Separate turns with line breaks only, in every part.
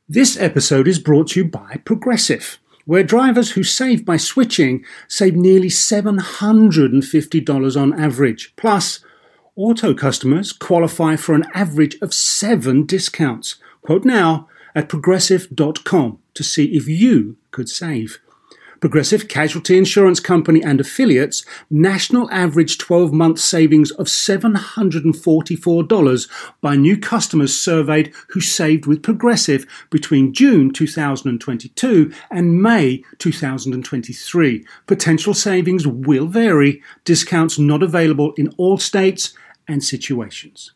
This episode is brought to you by Progressive, where drivers who save by switching save nearly $750 on average. Plus, auto customers qualify for an average of 7 discounts. Quote now at progressive.com to see if you could save. Progressive Casualty Insurance Company and affiliates, national average 12-month savings of $744 by new customers surveyed who saved with Progressive between June 2022 and May 2023. Potential savings will vary. Discounts not available in all states and situations.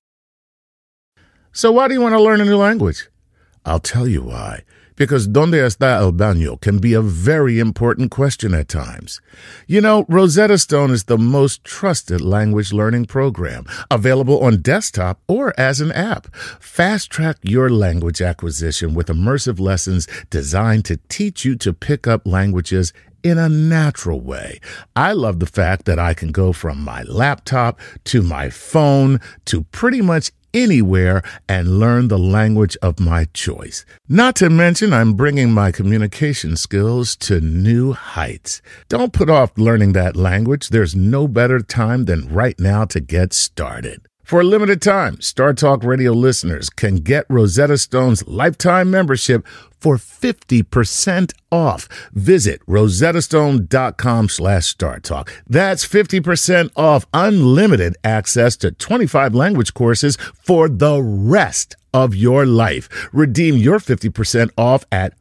So why do you want to learn a new language? I'll tell you why. Because ¿Dónde está el baño? Can be a very important question at times. You know, Rosetta Stone is the most trusted language learning program, available on desktop or as an app. Fast-track your language acquisition with immersive lessons designed to teach you to pick up languages in a natural way. I love the fact that I can go from my laptop to my phone to pretty much anywhere and learn the language of my choice. Not to mention, I'm bringing my communication skills to new heights. Don't put off learning that language. There's no better time than right now to get started. For a limited time, Star Talk Radio listeners can get Rosetta Stone's lifetime membership for 50% off. Visit rosettastone.com/StarTalk. That's 50% off unlimited access to 25 language courses for the rest of your life. Redeem your 50% off at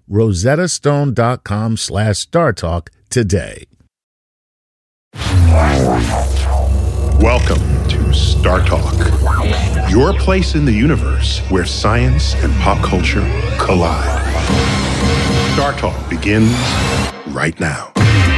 rosettastone.com/StarTalk today.
Welcome to Star Talk, your place in the universe where science and pop culture collide. Star Talk begins right now.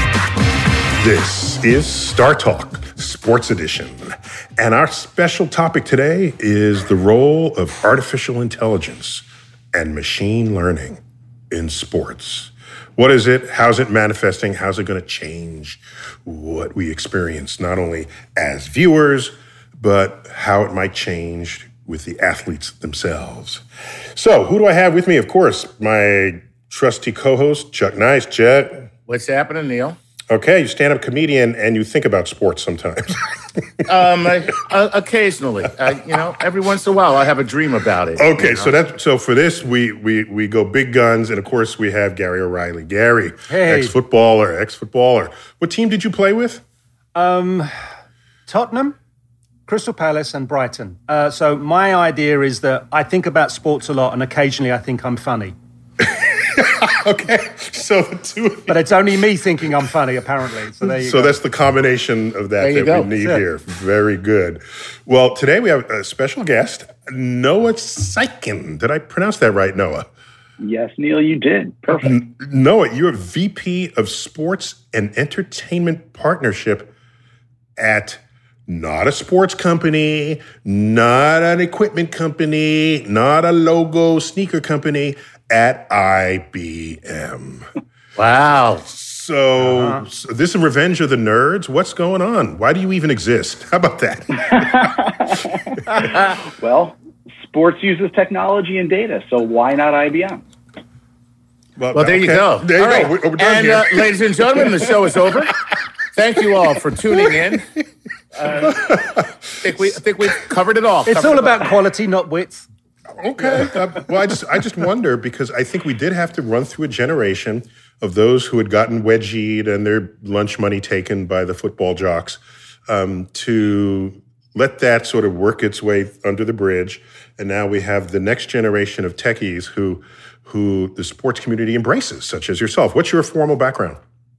This is Star Talk, Sports Edition, and our special topic today is the role of artificial intelligence and machine learning in sports. What is it? How's it manifesting? How's it going to change what we experience, not only as viewers, but how it might change with the athletes themselves? So who do I have with me? Of course, my trusty co-host, Chuck Nice. Jet.
What's happening, Neil?
Okay, you stand-up comedian and you think about sports sometimes.
Occasionally, every once in a while, I have a dream about it.
Okay, so for this, we go big guns, and of course we have Gary O'Reilly. Gary,
hey.
ex-footballer. What team did you play with?
Tottenham, Crystal Palace, and Brighton. So my idea is that I think about sports a lot, and occasionally I think I'm funny.
Okay, so the two of you.
But it's only me thinking I'm funny, apparently. So there you go.
So that's the combination of that we need here. Very good. Well, today we have a special guest, Noah Sykin. Did I pronounce that right, Noah?
Yes, Neil, you did. Perfect.
Noah, you're VP of Sports and Entertainment Partnership at not a sports company, not an equipment company, not a logo sneaker company, at IBM.
Wow.
So this is Revenge of the Nerds. What's going on? Why do you even exist? How about that?
Well, sports uses technology and data, so why not IBM?
Well, there you go.
There you go. We're done here.
Ladies and gentlemen, the show is over. Thank you all for tuning in. I think we've covered it all.
It's all about quality, not width.
Okay. Well, I just wonder, because I think we did have to run through a generation of those who had gotten wedgied and their lunch money taken by the football jocks, to let that sort of work its way under the bridge. And now we have the next generation of techies who the sports community embraces, such as yourself. What's your formal background?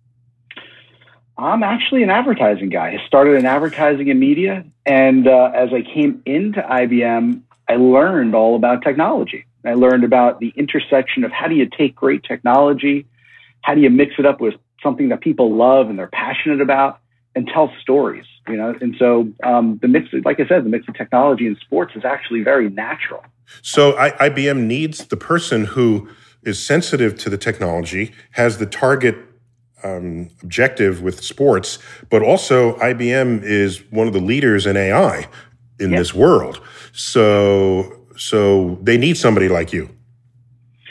I'm actually an advertising guy. I started in advertising and media, and as I came into IBM, I learned all about technology. I learned about the intersection of how do you take great technology, how do you mix it up with something that people love and they're passionate about, and tell stories. And so the mix, like I said, the mix of technology and sports is actually very natural.
So IBM needs the person who is sensitive to the technology, has the target objective with sports, but also IBM is one of the leaders in AI in this world. So they need somebody like you.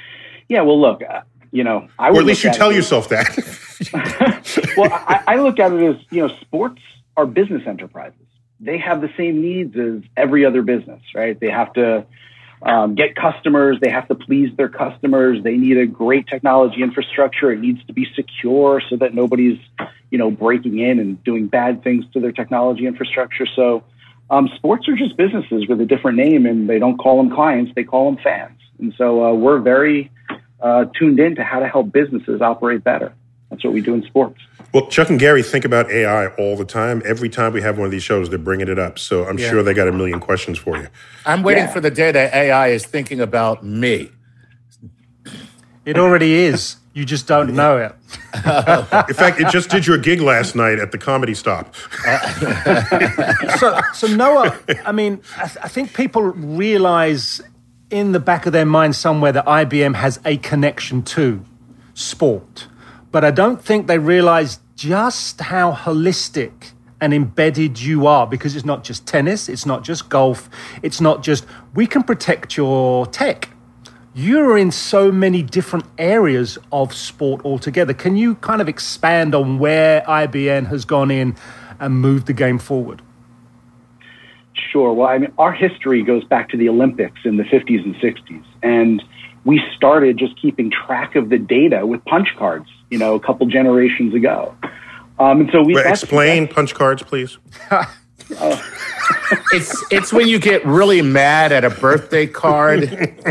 Yeah, well, look, I would.
Or at least you tell yourself that.
Well, I look at it as, sports are business enterprises. They have the same needs as every other business, right? They have to get customers. They have to please their customers. They need a great technology infrastructure. It needs to be secure so that nobody's, breaking in and doing bad things to their technology infrastructure. So sports are just businesses with a different name, and they don't call them clients. They call them fans. And so we're very tuned in to how to help businesses operate better. That's what we do in sports.
Well, Chuck and Gary think about AI all the time. Every time we have one of these shows, they're bringing it up. So I'm sure they got a million questions for you.
I'm waiting for the day that AI is thinking about me.
It already is. You just don't know it.
In fact, it just did your gig last night at the Comedy Stop.
So Noah, I think people realize in the back of their mind somewhere that IBM has a connection to sport. But I don't think they realize just how holistic and embedded you are, because it's not just tennis, it's not just golf, it's not just, we can protect your tech. You're in so many different areas of sport altogether. Can you kind of expand on where IBM has gone in and moved the game forward?
Sure. Well, our history goes back to the Olympics in the 50s and 60s. And we started just keeping track of the data with punch cards, a couple generations ago. And so
explain punch cards, please.
It's when you get really mad at a birthday card.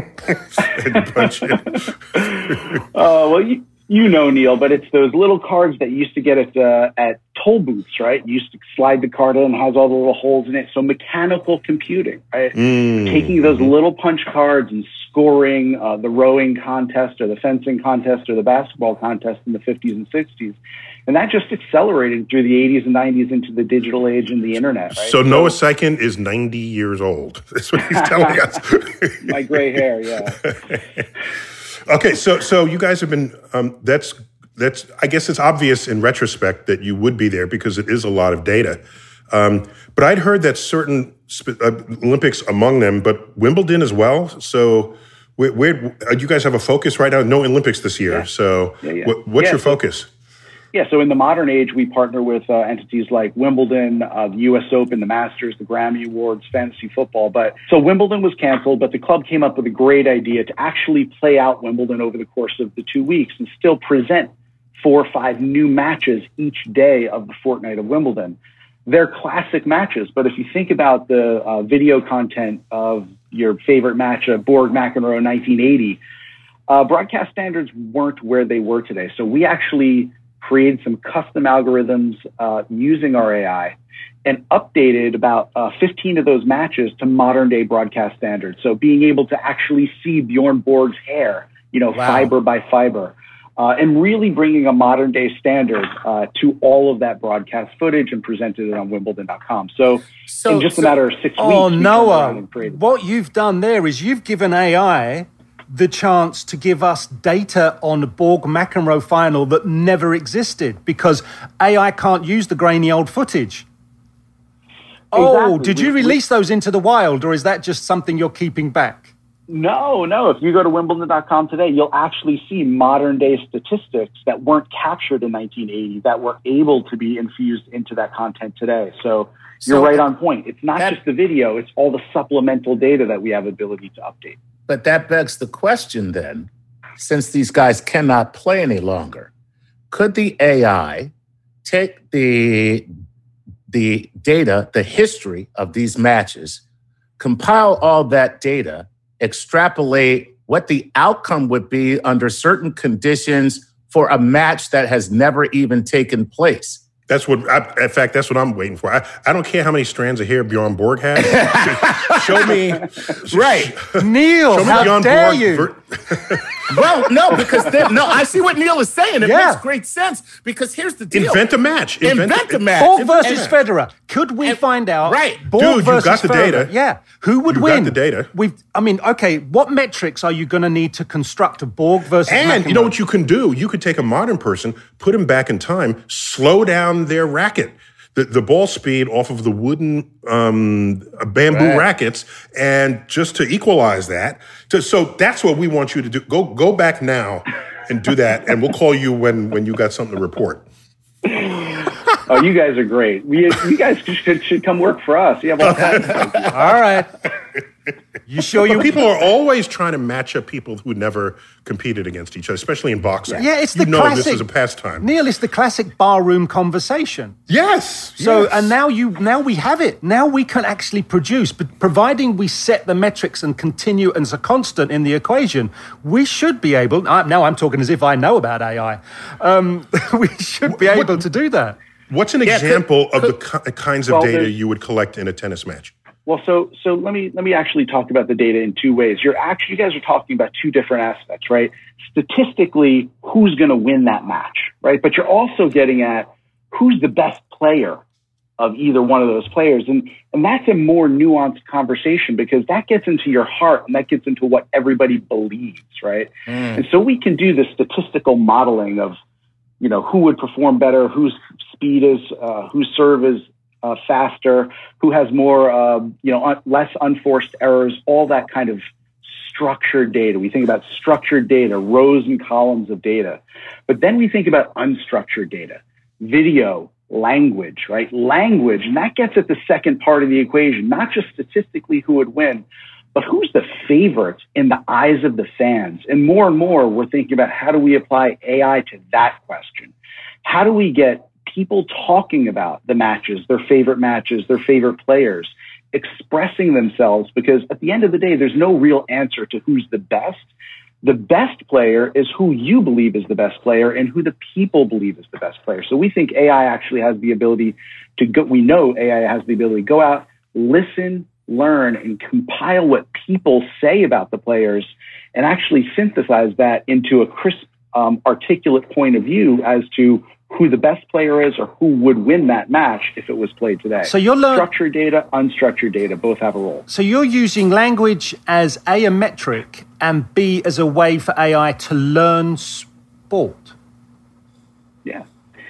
And punch it.
Well, Neil, but it's those little cards that you used to get at toll booths, right? You used to slide the card in and it has all the little holes in it. So mechanical computing, right? Taking those little punch cards and scoring the rowing contest or the fencing contest or the basketball contest in the 50s and 60s. And that just accelerated through the 80s and 90s into the digital age and the internet, right?
So Noah Sykin is 90 years old. That's what he's telling us.
My gray hair, yeah.
Okay, so you guys have been, that's. I guess it's obvious in retrospect that you would be there because it is a lot of data. But I'd heard that certain Olympics among them, but Wimbledon as well. So where you guys have a focus right now? No Olympics this year.
Yeah.
So what's your focus?
Yeah, so in the modern age, we partner with entities like Wimbledon, the U.S. Open, the Masters, the Grammy Awards, fantasy football. So Wimbledon was canceled, but the club came up with a great idea to actually play out Wimbledon over the course of the 2 weeks and still present 4 or 5 new matches each day of the fortnight of Wimbledon. They're classic matches, but if you think about the video content of your favorite match, Borg McEnroe 1980, broadcast standards weren't where they were today. So we actually created some custom algorithms using our AI and updated about 15 of those matches to modern day broadcast standards. So being able to actually see Bjorn Borg's hair, fiber by fiber, and really bringing a modern day standard to all of that broadcast footage and presented it on Wimbledon.com. So in just a matter of 6 weeks.
Oh, Noah, what you've done there is you've given AI the chance to give us data on the Borg McEnroe final that never existed because AI can't use the grainy old footage. Oh, did you release those into the wild, or is that just something you're keeping back?
No. If you go to Wimbledon.com today, you'll actually see modern day statistics that weren't captured in 1980 that were able to be infused into that content today. So you're right on point. It's not just the video, it's all the supplemental data that we have ability to update.
But that begs the question then, since these guys cannot play any longer, could the AI take the data, the history of these matches, compile all that data, extrapolate what the outcome would be under certain conditions for a match that has never even taken place?
That's what I'm waiting for. I don't care how many strands of hair Bjorn Borg has. Show me.
Right.
Neil,
show me
how
Bjorn
dare
Borg
you?
Well, no, because I see what Neil is saying. It makes great sense because here's the deal.
Invent a match.
Invent a match.
Borg versus Federer. Could we find out?
Right.
Borg
Dude, you
versus
got the
Federer.
data.
Yeah. Who would win?
You got the data.
Okay, what metrics are you going to need to construct a Borg versus
And
McEnroe?
you know what you can do? You could take a modern person, put him back in time, slow down their racket. the ball speed off of the wooden bamboo rackets, and just to equalize that. So that's what we want you to do. Go back now and do that, and we'll call you when you got something to report.
Oh, you guys are great. You guys should come work for us. You have all kinds of things.
All right. You sure you...
People are always trying to match up people who never competed against each other, especially in boxing.
Yeah, it's the
classic...
this
is a pastime.
Neil, it's the classic barroom conversation.
Yes.
So, and now we have it. Now we can actually produce, but providing we set the metrics and continue as a constant in the equation, we should be able... Now I'm talking as if I know about AI. We should be able to do that.
What's an example of the kinds of data you would collect in a tennis match?
Well, so let me actually talk about the data in two ways. You guys are talking about two different aspects, right? Statistically, who's going to win that match, right? But you're also getting at who's the best player of either one of those players. And that's a more nuanced conversation because that gets into your heart and that gets into what everybody believes, right? And so we can do the statistical modeling of, who would perform better, whose speed is, whose serve is faster, who has more, less unforced errors, all that kind of structured data. We think about structured data, rows and columns of data. But then we think about unstructured data, video, language, right? Language, and that gets at the second part of the equation, not just statistically who would win, but who's the favorite in the eyes of the fans? And more, we're thinking about how do we apply AI to that question? How do we get people talking about the matches, their favorite players, expressing themselves? Because at the end of the day, there's no real answer to who's the best. The best player is who you believe is the best player and who the people believe is the best player. So we think AI actually has the ability to go out, listen, learn, and compile what people say about the players and actually synthesize that into a crisp, articulate point of view as to who the best player is or who would win that match if it was played today.
So you're
structured data, unstructured data, both have a role.
So you're using language as a metric and B as a way for AI to learn sport.
Yeah.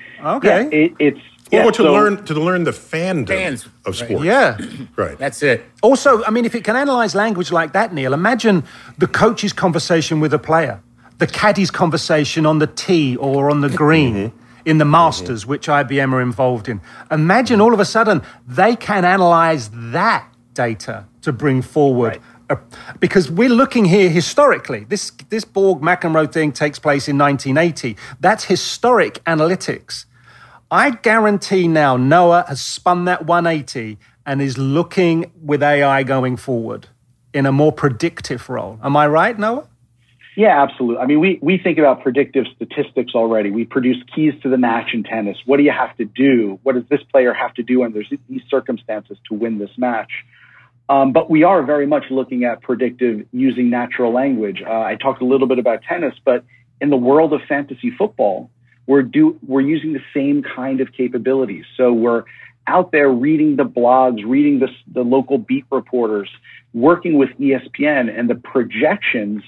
Okay.
Yeah,
to learn the fandom of sports.
Yeah.
Right.
That's it.
Also, I mean, if it can analyze language like that, Neil, imagine the coach's conversation with a player, the caddy's conversation on the tee or on the green in the Masters, which IBM are involved in. Imagine all of a sudden they can analyze that data to bring forward. Right. Because we're looking here historically. This Borg-McEnroe thing takes place in 1980. That's historic analytics. I guarantee now Noah has spun that 180 and is looking with AI going forward in a more predictive role. Am I right, Noah?
Yeah, absolutely. I mean, we think about predictive statistics already. We produce keys to the match in tennis. What do you have to do? What does this player have to do under these circumstances to win this match? But we are very much looking at predictive using natural language. I talked a little bit about tennis, but in the world of fantasy football, we're using the same kind of capabilities. So we're out there reading the blogs, reading the local beat reporters, working with ESPN, and the projections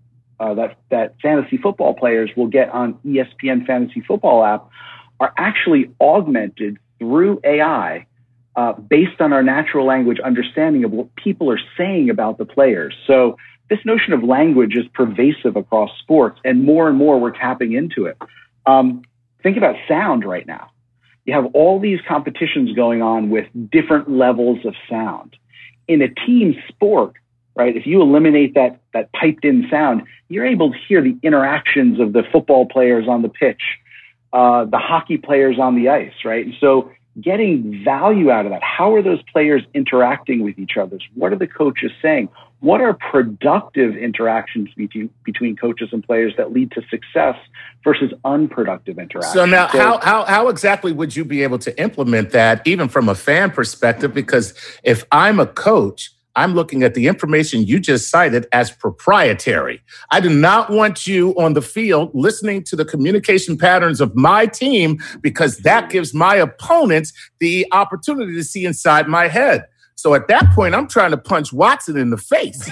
that fantasy football players will get on ESPN Fantasy Football app are actually augmented through AI based on our natural language understanding of what people are saying about the players. So this notion of language is pervasive across sports, and more we're tapping into it. Think about sound right now. You have all these competitions going on with different levels of sound. In a team sport, right, if you eliminate that piped in sound, you're able to hear the interactions of the football players on the pitch, the hockey players on the ice, right? And so getting value out of that. How are those players interacting with each other? What are the coaches saying? What are productive interactions between coaches and players that lead to success versus unproductive interactions?
So now, how exactly would you be able to implement that, even from a fan perspective? Because if I'm a coach, I'm looking at the information you just cited as proprietary. I do not want you on the field listening to the communication patterns of my team, because that gives my opponents the opportunity to see inside my head. So at that point, I'm trying to punch Watson in the face.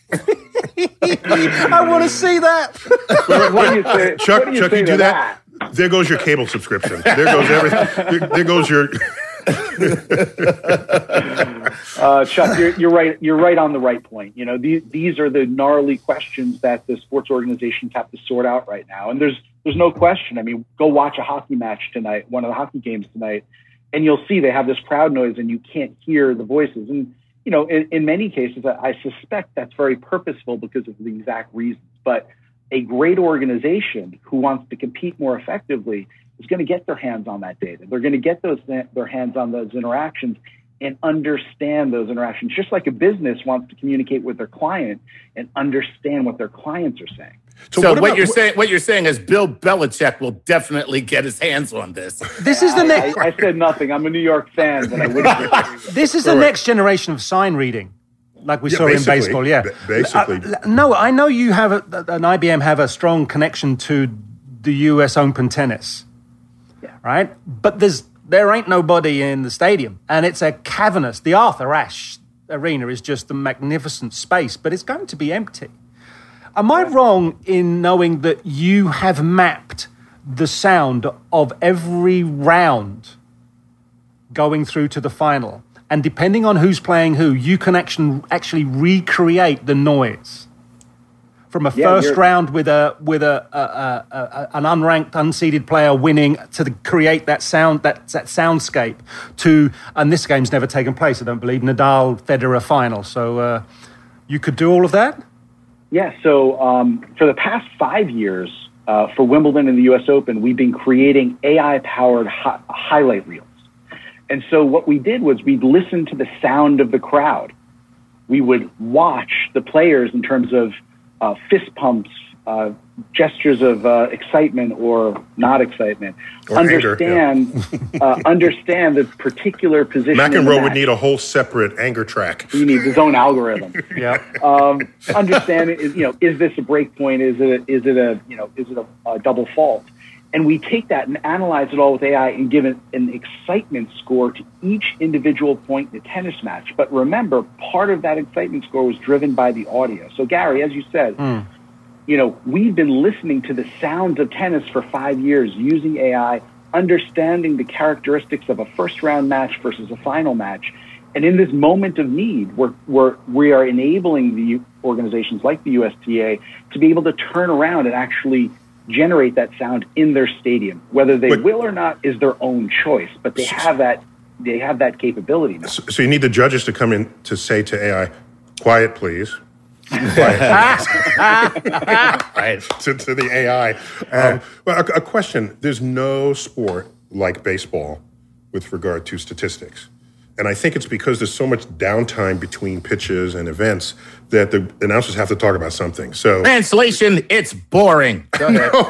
I want to see that.
Chuck, you do that? There goes your cable subscription. There goes everything. There goes your.
Chuck, you're right. You're right on the right point. You know, these are the gnarly questions that the sports organizations have to sort out right now. And there's no question. I mean, go watch a hockey match tonight, one of the hockey games tonight, and you'll see they have this crowd noise, and you can't hear the voices. And you know, in many cases, I suspect that's very purposeful because of the exact reasons. But a great organization who wants to compete more effectively is going to get their hands on that data. They're going to get their hands on those interactions and understand those interactions, just like a business wants to communicate with their client and understand what their clients are saying.
So what you're saying is Bill Belichick will definitely get his hands on this.
This is the next.
I said nothing. I'm a New York fan, but I wouldn't.
This is the next generation of sign reading, like we saw in baseball. Yeah,
basically.
No, I know you have an IBM have a strong connection to the U.S. Open tennis.
Yeah.
Right, but there ain't nobody in the stadium, and it's a cavernous. The Arthur Ashe Arena is just a magnificent space, but it's going to be empty. Am I wrong in knowing that you have mapped the sound of every round going through to the final, and depending on who's playing who, you can actually recreate the noise from a first round with an unranked, unseeded player winning to create that sound, that soundscape to, and this game's never taken place, I don't believe, Nadal-Federer final. So you could do all of that?
Yeah, so for the past 5 years, for Wimbledon and the U.S. Open, we've been creating AI-powered highlight reels. And so what we did was we'd listen to the sound of the crowd. We would watch the players in terms of fist pumps, gestures of excitement or not excitement.
Or
understand the particular position.
McEnroe would need a whole separate anger track.
He needs his own algorithm.
Yeah.
Understand, is this a break point? Is it a double fault? And we take that and analyze it all with AI and give it an excitement score to each individual point in the tennis match. But remember, part of that excitement score was driven by the audio. So Gary, as you said, we've been listening to the sounds of tennis for 5 years using AI, understanding the characteristics of a first round match versus a final match. And in this moment of need, we are enabling the organizations like the USTA to be able to turn around and actually generate that sound in their stadium. Whether they will or not is their own choice, but they have that capability now.
So you need the judges to come in to say to AI, quiet, please. Quiet.
Right.
to the AI. Well, a question. There's no sport like baseball with regard to statistics. And I think it's because there's so much downtime between pitches and events that the announcers have to talk about something. So
translation, it's boring. Go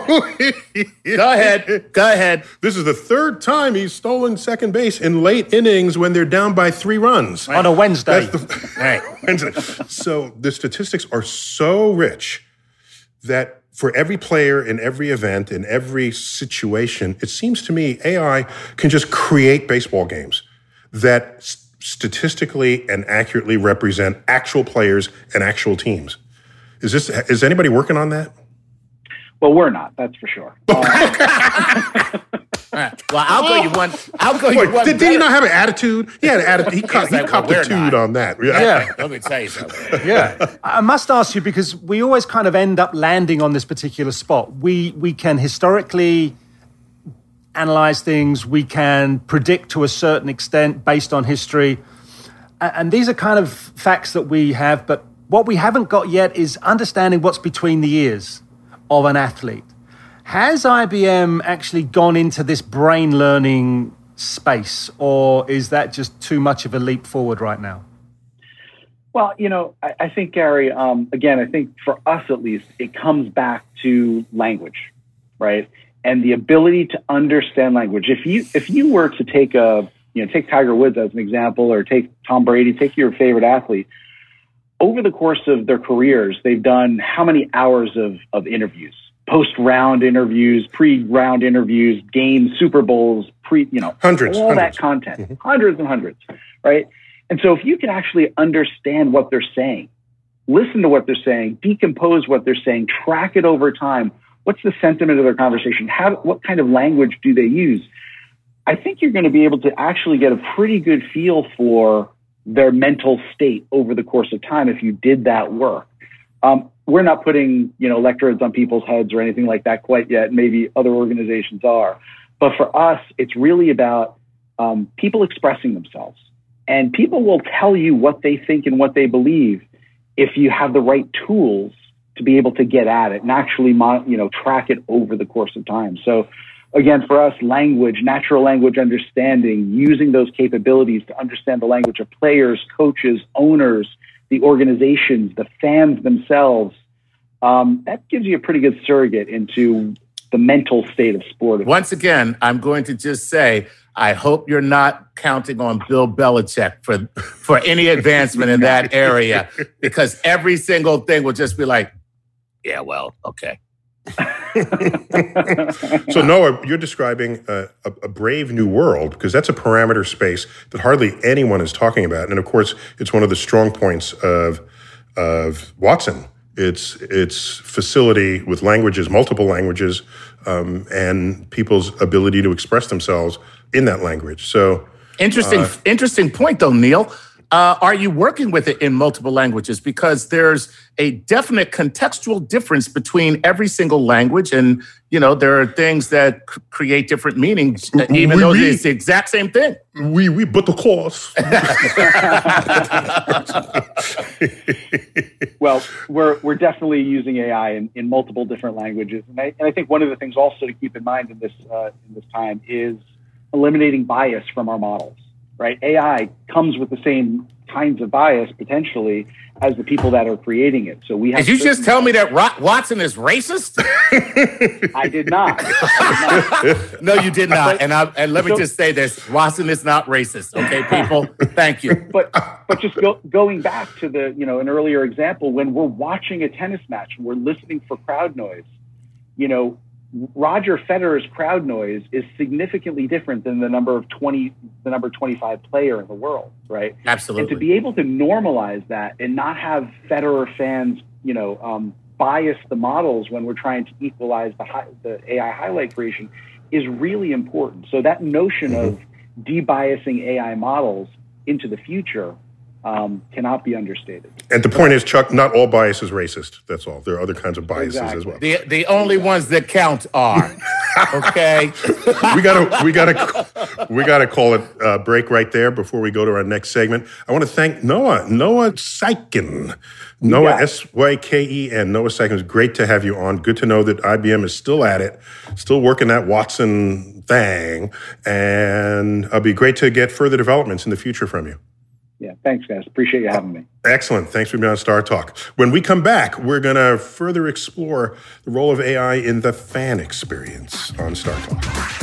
ahead. Go ahead.
This is the third time he's stolen second base in late innings when they're down by 3 runs.
On a Wednesday.
Wednesday. So the statistics are so rich that for every player in every event, in every situation, it seems to me AI can just create baseball games that statistically and accurately represent actual players and actual teams. Is anybody working on that?
Well, we're not, that's for sure.
Well, I'll go you one.
Did he not have an attitude? He had an attitude. He copped the tude on that.
Yeah. Let me tell you something.
Yeah. I must ask you, because we always kind of end up landing on this particular spot. We can historically analyze things, we can predict to a certain extent based on history. And these are kind of facts that we have, but what we haven't got yet is understanding what's between the ears of an athlete. Has IBM actually gone into this brain learning space, or is that just too much of a leap forward right now?
Well, I think, Gary, again, I think for us at least, it comes back to language, right? And the ability to understand language. If you were to take take Tiger Woods as an example, or take Tom Brady, take your favorite athlete, over the course of their careers, they've done how many hours of interviews, post-round interviews, pre-round interviews, games, Super Bowls,
hundreds,
that content, hundreds and hundreds, right? And so if you can actually understand what they're saying, listen to what they're saying, decompose what they're saying, track it over time, What's the sentiment of their conversation? What kind of language do they use? I think you're going to be able to actually get a pretty good feel for their mental state over the course of time if you did that work. We're not putting, electrodes on people's heads or anything like that quite yet. Maybe other organizations are. But for us, it's really about people expressing themselves. And people will tell you what they think and what they believe if you have the right tools to be able to get at it and actually, track it over the course of time. So again, for us, language, natural language understanding, using those capabilities to understand the language of players, coaches, owners, the organizations, the fans themselves, that gives you a pretty good surrogate into the mental state of sport.
Once again, I'm going to just say, I hope you're not counting on Bill Belichick for any advancement in that area, because every single thing will just be like, yeah, well, okay.
So Noah, you're describing a brave new world, because that's a parameter space that hardly anyone is talking about. And of course, it's one of the strong points of Watson. Its facility with languages, multiple languages, and people's ability to express themselves in that language. So
interesting point, though, Neil. Are you working with it in multiple languages? Because there's a definite contextual difference between every single language, and there are things that create different meanings, even though it's the exact same thing.
But of course.
Well, we're definitely using AI in multiple different languages, and I think one of the things also to keep in mind in this time is eliminating bias from our models. Right? AI comes with the same kinds of bias potentially as the people that are creating it. So we have.
Did you just tell me that Watson is racist?
I did not.
No, you did not. And let me just say this: Watson is not racist. Okay, people. Thank you.
But just going back to an earlier example, when we're watching a tennis match and we're listening for crowd noise, Roger Federer's crowd noise is significantly different than the number 25 player in the world, right?
Absolutely.
And to be able to normalize that and not have Federer fans, bias the models when we're trying to equalize the AI highlight creation is really important. So that notion of debiasing AI models into the future cannot be understated. And
the point is, Chuck, not all bias is racist. That's all. There are other kinds of biases as well.
The only ones that count are. Okay.
we gotta call it a break right there before we go to our next segment. I want to thank Noah Syken. Noah, Syken. Noah Syken, it's great to have you on. Good to know that IBM is still at it, still working that Watson thing, and it'll be great to get further developments in the future from you.
Yeah, thanks, guys. Appreciate you having me.
Excellent. Thanks for being on Star Talk. When we come back, we're going to further explore the role of AI in the fan experience on Star Talk.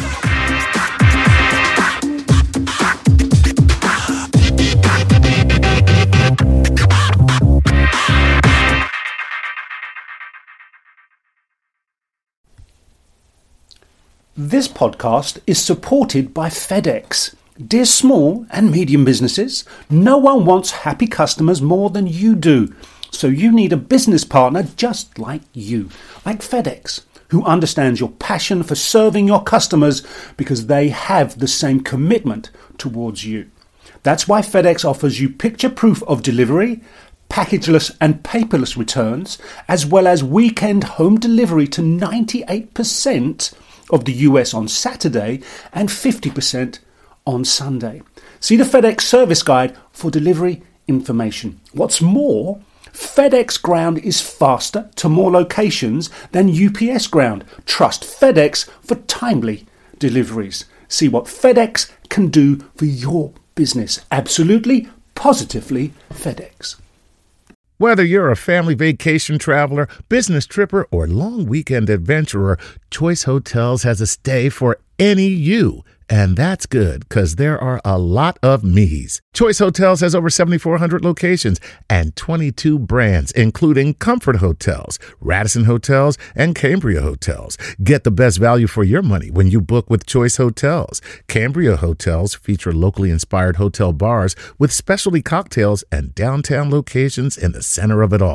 This podcast is supported by FedEx. Dear small and medium businesses, no one wants happy customers more than you do. So you need a business partner just like you, like FedEx, who understands your passion for serving your customers because they have the same commitment towards you. That's why FedEx offers you picture proof of delivery, packageless and paperless returns, as well as weekend home delivery to 98% of the US on Saturday and 50% on Sunday. See the FedEx service guide for delivery information. What's more, FedEx Ground is faster to more locations than UPS Ground. Trust FedEx for timely deliveries. See what FedEx can do for your business. Absolutely, positively FedEx.
Whether you're a family vacation traveler, business tripper, or long weekend adventurer, Choice Hotels has a stay for any you. And that's good, because there are a lot of me's. Choice Hotels has over 7,400 locations and 22 brands, including Comfort Hotels, Radisson Hotels, and Cambria Hotels. Get the best value for your money when you book with Choice Hotels. Cambria Hotels feature locally inspired hotel bars with specialty cocktails and downtown locations in the center of it all.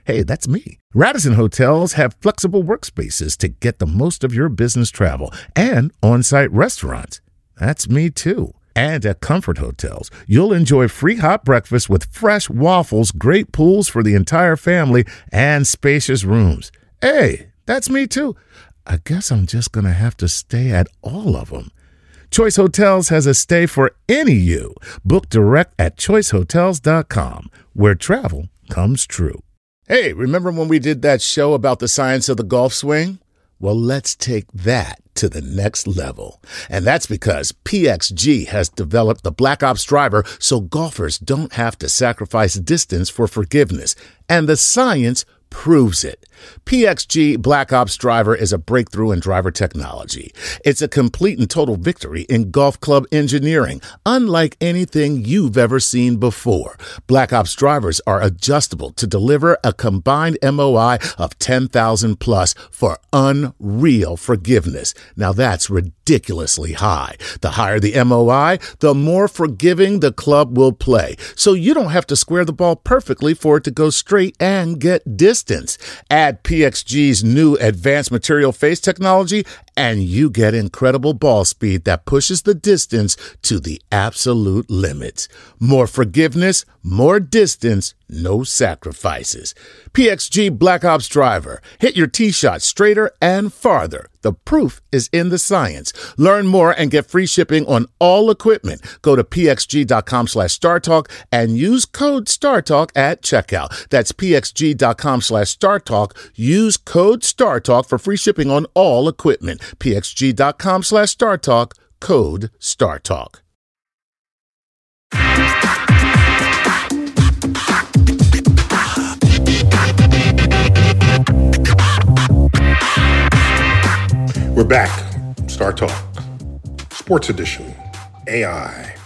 Hey, that's me. Radisson Hotels have flexible workspaces to get the most of your business travel and on-site restaurants. That's me too. And at Comfort Hotels, you'll enjoy free hot breakfast with fresh waffles, great pools for the entire family, and spacious rooms. Hey, that's me too. I guess I'm just going to have to stay at all of them. Choice Hotels has a stay for any you. Book direct at choicehotels.com, where travel comes true. Hey, remember when we did that show about the science of the golf swing? Well, let's take that to the next level. And that's because PXG has developed the Black Ops driver so golfers don't have to sacrifice distance for forgiveness. And the science proves it. PXG Black Ops driver is a breakthrough in driver technology. It's a complete and total victory in golf club engineering, unlike anything you've ever seen before. Black Ops drivers are adjustable to deliver a combined MOI of 10,000 plus for unreal forgiveness. Now that's ridiculously high. The higher the MOI, the more forgiving the club will play. So you don't have to square the ball perfectly for it to go straight and get distance. Add PXG's new advanced material phase technology, and you get incredible ball speed that pushes the distance to the absolute limits. More forgiveness, more distance, no sacrifices. PXG Black Ops driver. Hit your tee shot straighter and farther. The proof is in the science. Learn more and get free shipping on all equipment. Go to pxg.com/StarTalk and use code StarTalk at checkout. That's pxg.com/StarTalk. Use code StarTalk for free shipping on all equipment. pxg.com/StarTalk, code StarTalk.
We're back. Star Talk. Sports Edition. AI.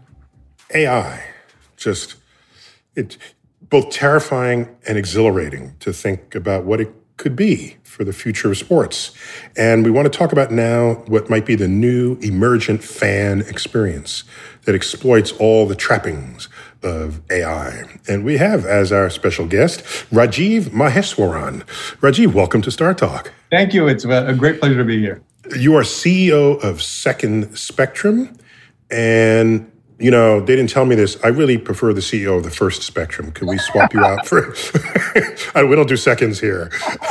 Just, it's both terrifying and exhilarating to think about what it could be for the future of sports. And we want to talk about now what might be the new emergent fan experience that exploits all the trappings of AI. And we have as our special guest, Rajiv Maheswaran. Rajiv, welcome to Star Talk.
Thank you. It's a great pleasure to be here.
You are CEO of Second Spectrum. And, you know, they didn't tell me this. I really prefer the CEO of the First Spectrum. Could we swap you out for... We don't do seconds here.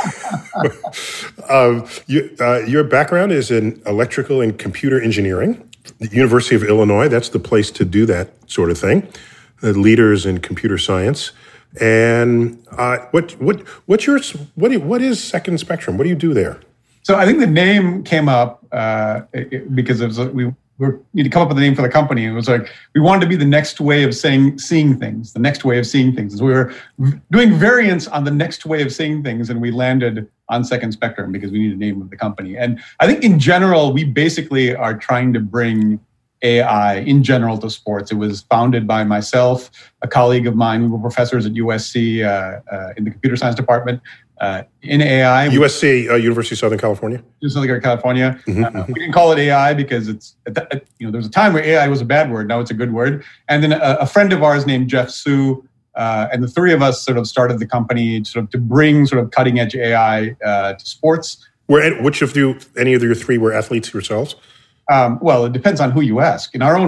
Your background is in electrical and computer engineering. The University of Illinois, that's the place to do that sort of thing. Leaders in computer science. And what is Second Spectrum? What do you do there?
So I think the name came up because it was, we need to come up with a name for the company. It was like we wanted to be the next way of seeing things, the next way of seeing things. And so we were doing variants on the next way of seeing things, and we landed on Second Spectrum because we needed a name of the company. And I think in general, we basically are trying to bring AI in general to sports. It was founded by myself, a colleague of mine. We were professors at USC in the computer science department in AI.
USC, University of Southern California?
Southern California. We didn't call it AI because it's, there was a time where AI was a bad word. Now it's a good word. And then a friend of ours named Jeff Su, and the three of us sort of started the company sort of to bring sort of cutting edge AI to sports.
Which of you, any of your three were athletes yourselves?
Well, it depends on who you ask. In our own,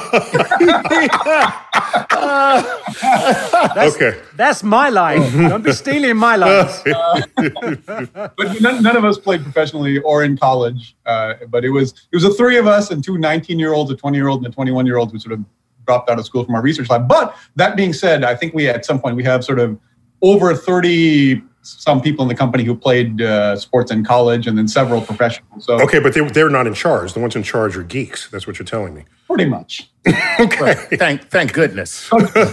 okay,
that's my line. Don't be stealing my lines.
But none of us played professionally or in college. But it was the three of us and two 19-year-olds, a 20-year-old, and a 21-year-old who sort of dropped out of school from our research lab. But that being said, I think at some point we have sort of over 30. Some people in the company who played sports in college, and then several professionals. So
okay, but they're not in charge. The ones in charge are geeks. That's what you're telling me.
Pretty much.
Okay. Thank goodness.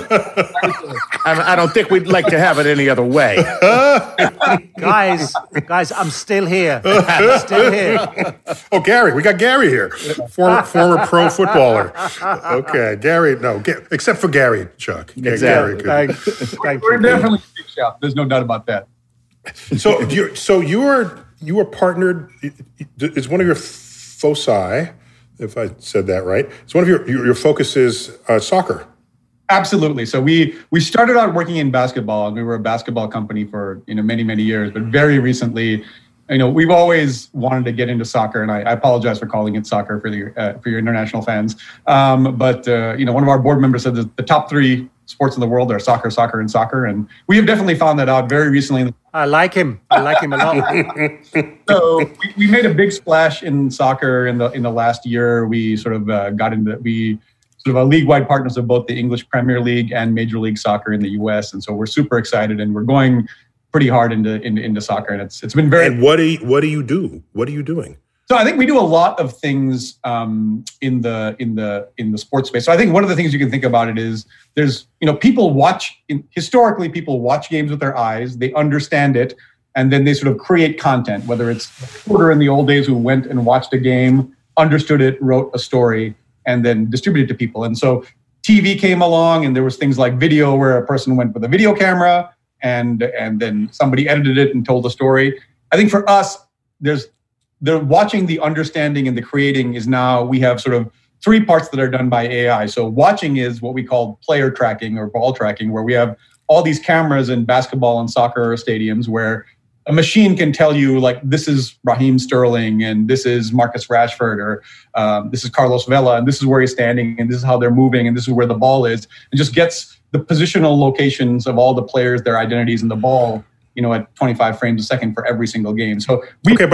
I don't think we'd like to have it any other way.
Guys, I'm still here. I'm still here.
Oh, Gary, we got Gary here, former pro footballer. Okay, Gary. No, except for Gary, Chuck.
Exactly.
Gary,
We're definitely a big shop. There's no doubt about that.
So you are partnered. It's one of your foci, if I said that right. It's one of your focus is soccer.
Absolutely. So we started out working in basketball, and we were a basketball company for many, many years. But very recently, we've always wanted to get into soccer, and I apologize for calling it soccer for your international fans. But one of our board members said that the top 3 sports in the world are soccer, soccer, and soccer, and we have definitely found that out very recently.
I like him a lot.
So we made a big splash in soccer in the last year. We sort of we sort of a league-wide partners of both the English Premier League and Major League Soccer in the U.S., and so we're super excited, and we're going pretty hard into soccer, and it's been very.
And what do you do? What are you doing?
So I think we do a lot of things in the sports space. So I think one of the things you can think about it is there's people historically people watch games with their eyes, they understand it, and then they sort of create content. Whether it's a reporter in the old days who went and watched a game, understood it, wrote a story, and then distributed it to people. And so TV came along, and there was things like video where a person went with a video camera, and then somebody edited it and told the story. I think for us, the watching, the understanding, and the creating is now we have sort of 3 parts that are done by AI. So watching is what we call player tracking or ball tracking, where we have all these cameras in basketball and soccer stadiums where a machine can tell you, like, this is Raheem Sterling, and this is Marcus Rashford, or this is Carlos Vela, and this is where he's standing, and this is how they're moving, and this is where the ball is. It just gets the positional locations of all the players, their identities, and the ball, at 25 frames a second for every single game. So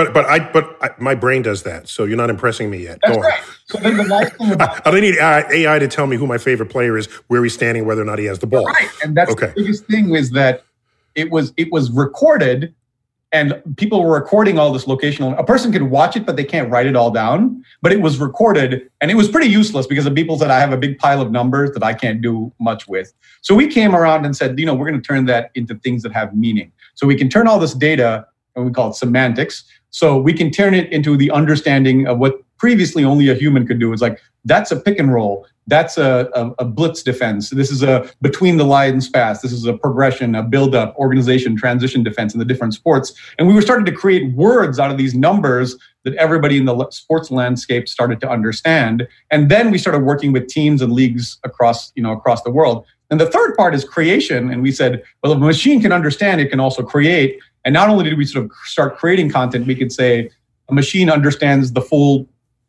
but my brain does that. So you're not impressing me yet.
That's right. So then the nice thing about
I don't need AI to tell me who my favorite player is, where he's standing, whether or not he has the ball.
Right, and that's the biggest thing is that it was recorded. And people were recording all this locational. A person could watch it, but they can't write it all down. But it was recorded, and it was pretty useless because the people said, I have a big pile of numbers that I can't do much with. So we came around and said, we're going to turn that into things that have meaning. So we can turn all this data, and we call it semantics. So we can turn it into the understanding of what previously only a human could do. It's like, that's a pick and roll. That's a blitz defense. This is a between the lines pass. This is a progression, a build-up, organization, transition defense in the different sports. And we were starting to create words out of these numbers that everybody in the sports landscape started to understand. And then we started working with teams and leagues across the world. And the third part is creation. And we said, well, if a machine can understand, it can also create. And not only did we sort of start creating content, we could say a machine understands the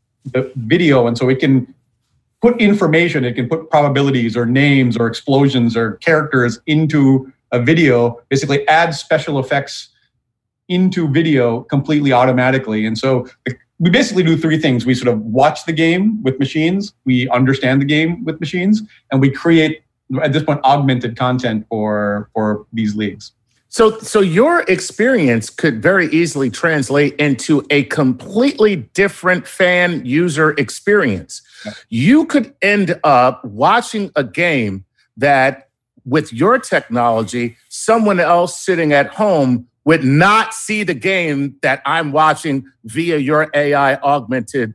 video, and so it can put information, it can put probabilities or names or explosions or characters into a video, basically add special effects into video completely automatically. And so we basically do 3 things. We sort of watch the game with machines, we understand the game with machines, and we create, at this point, augmented content for these leagues.
So your experience could very easily translate into a completely different fan user experience. Yeah. You could end up watching a game that, with your technology, someone else sitting at home would not see the game that I'm watching via your AI augmented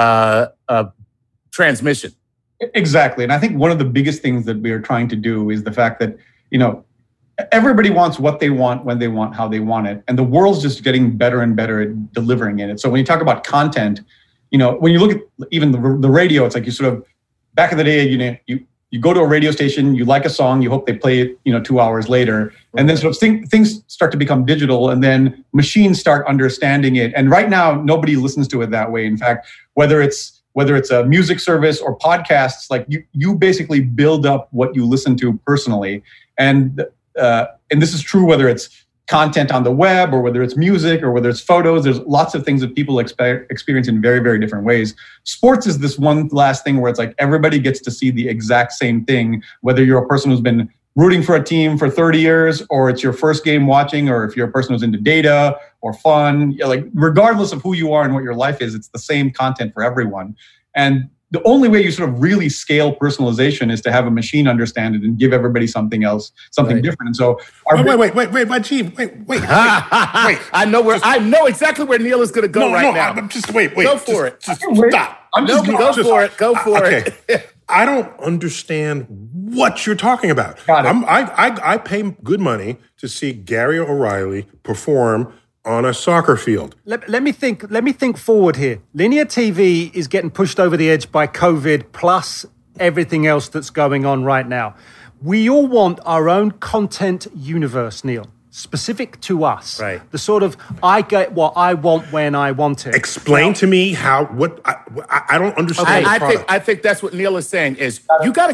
transmission.
Exactly. And I think one of the biggest things that we are trying to do is the fact that, everybody wants what they want, when they want, how they want it. And the world's just getting better and better at delivering it. So when you talk about content, when you look at even the radio, it's like you sort of, back in the day, you go to a radio station, you like a song, you hope they play it, 2 hours later. And then sort of things start to become digital, and then machines start understanding it. And right now, nobody listens to it that way. In fact, whether it's a music service or podcasts, like you basically build up what you listen to personally. And this is true whether it's content on the web or whether it's music or whether it's photos. There's lots of things that people experience in very, very different ways. Sports is this one last thing where it's like everybody gets to see the exact same thing, whether you're a person who's been rooting for a team for 30 years or it's your first game watching, or if you're a person who's into data or fun. Like, regardless of who you are and what your life is, it's the same content for everyone. And the only way you sort of really scale personalization is to have a machine understand it and give everybody something else, something different. And so,
wait,
I know exactly where Neil is going to go now.
I'm just wait.
Go for it.
Stop.
Go for it.
I don't understand what you're talking about.
Got it.
I pay good money to see Gary O'Reilly perform on a soccer field.
Let me think forward here. Linear TV is getting pushed over the edge by COVID plus everything else that's going on right now. We all want our own content universe, Neil, specific to us.
Right.
The sort of, I get what I want when I want it.
Explain to me how, I don't understand.
I think that's what Neil is saying is you got to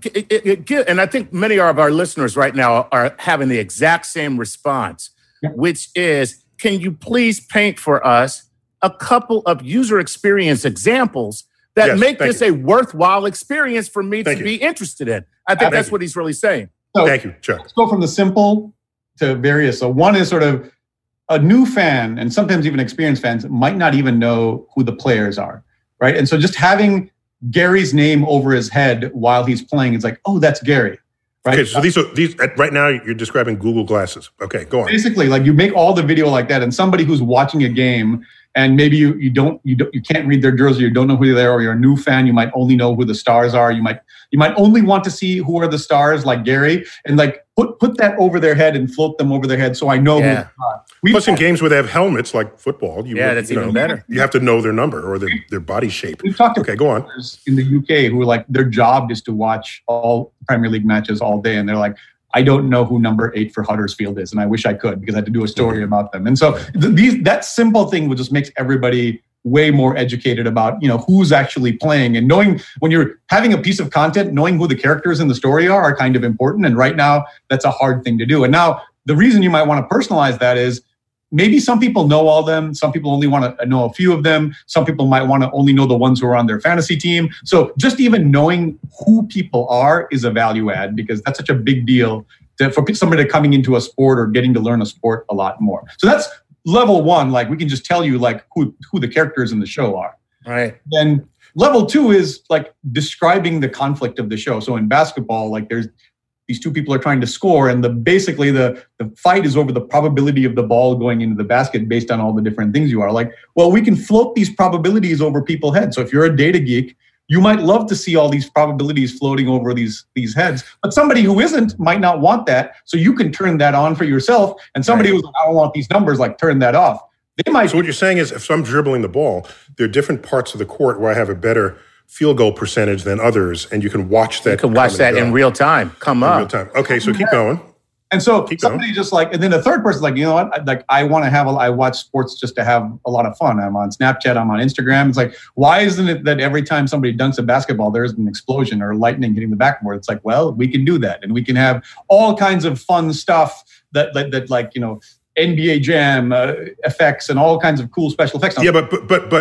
give, and I think many of our listeners right now are having the exact same response, which is, can you please paint for us a couple of user experience examples that make this a worthwhile experience for me to be interested in? I think that's what he's really saying.
So,
thank you, Chuck.
Let's go from the simple to various. So one is sort of a new fan, and sometimes even experienced fans might not even know who the players are, right? And so just having Gary's name over his head while he's playing, it's like, oh, that's Gary, right?
Okay, so these right now you're describing Google Glasses. Okay, go on.
Basically, like you make all the video like that, and somebody who's watching a game, and maybe you can't read their jersey, you don't know who they are, or you're a new fan, you might only know who the stars are. You might only want to see who are the stars, like Gary, and like put that over their head and float them over their head, so I know who they are.
Plus, in games where they have helmets, like football,
that's even better.
You have to know their number or their body shape.
We've talked to
go on.
In the UK who are like, their job is to watch all Premier League matches all day, and they're like, I don't know who number 8 for Huddersfield is, and I wish I could because I had to do a story about them. And so that simple thing would just makes everybody way more educated about, who's actually playing, and knowing when you're having a piece of content, knowing who the characters in the story are kind of important. And right now, that's a hard thing to do. And now the reason you might want to personalize that is maybe some people know all of them. Some people only want to know a few of them. Some people might want to only know the ones who are on their fantasy team. So just even knowing who people are is a value add, because that's such a big deal for somebody coming into a sport or getting to learn a sport a lot more. So that's level one. Like we can just tell you like who the characters in the show are.
Right.
Then level two is like describing the conflict of the show. So in basketball, like there's these two people are trying to score, and basically the fight is over the probability of the ball going into the basket based on all the different things you are. Like, well, we can float these probabilities over people's heads. So if you're a data geek, you might love to see all these probabilities floating over these heads, but somebody who isn't might not want that. So you can turn that on for yourself, and somebody who's like, I don't want these numbers, like turn that off. They might.
So what you're saying is, if I'm dribbling the ball, there are different parts of the court where I have a better field goal percentage than others, and you can watch that.
You can watch that in real time. Come up.
In real time. Okay, so keep going.
And so somebody just like, and then the third person's like, you know what? Like, I watch sports just to have a lot of fun. I'm on Snapchat, I'm on Instagram. It's like, why isn't it that every time somebody dunks a basketball, there's an explosion or lightning hitting the backboard? It's like, well, we can do that, and we can have all kinds of fun stuff that like, NBA Jam effects and all kinds of cool special effects.
Yeah, but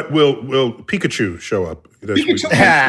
will Pikachu show up?
Pikachu.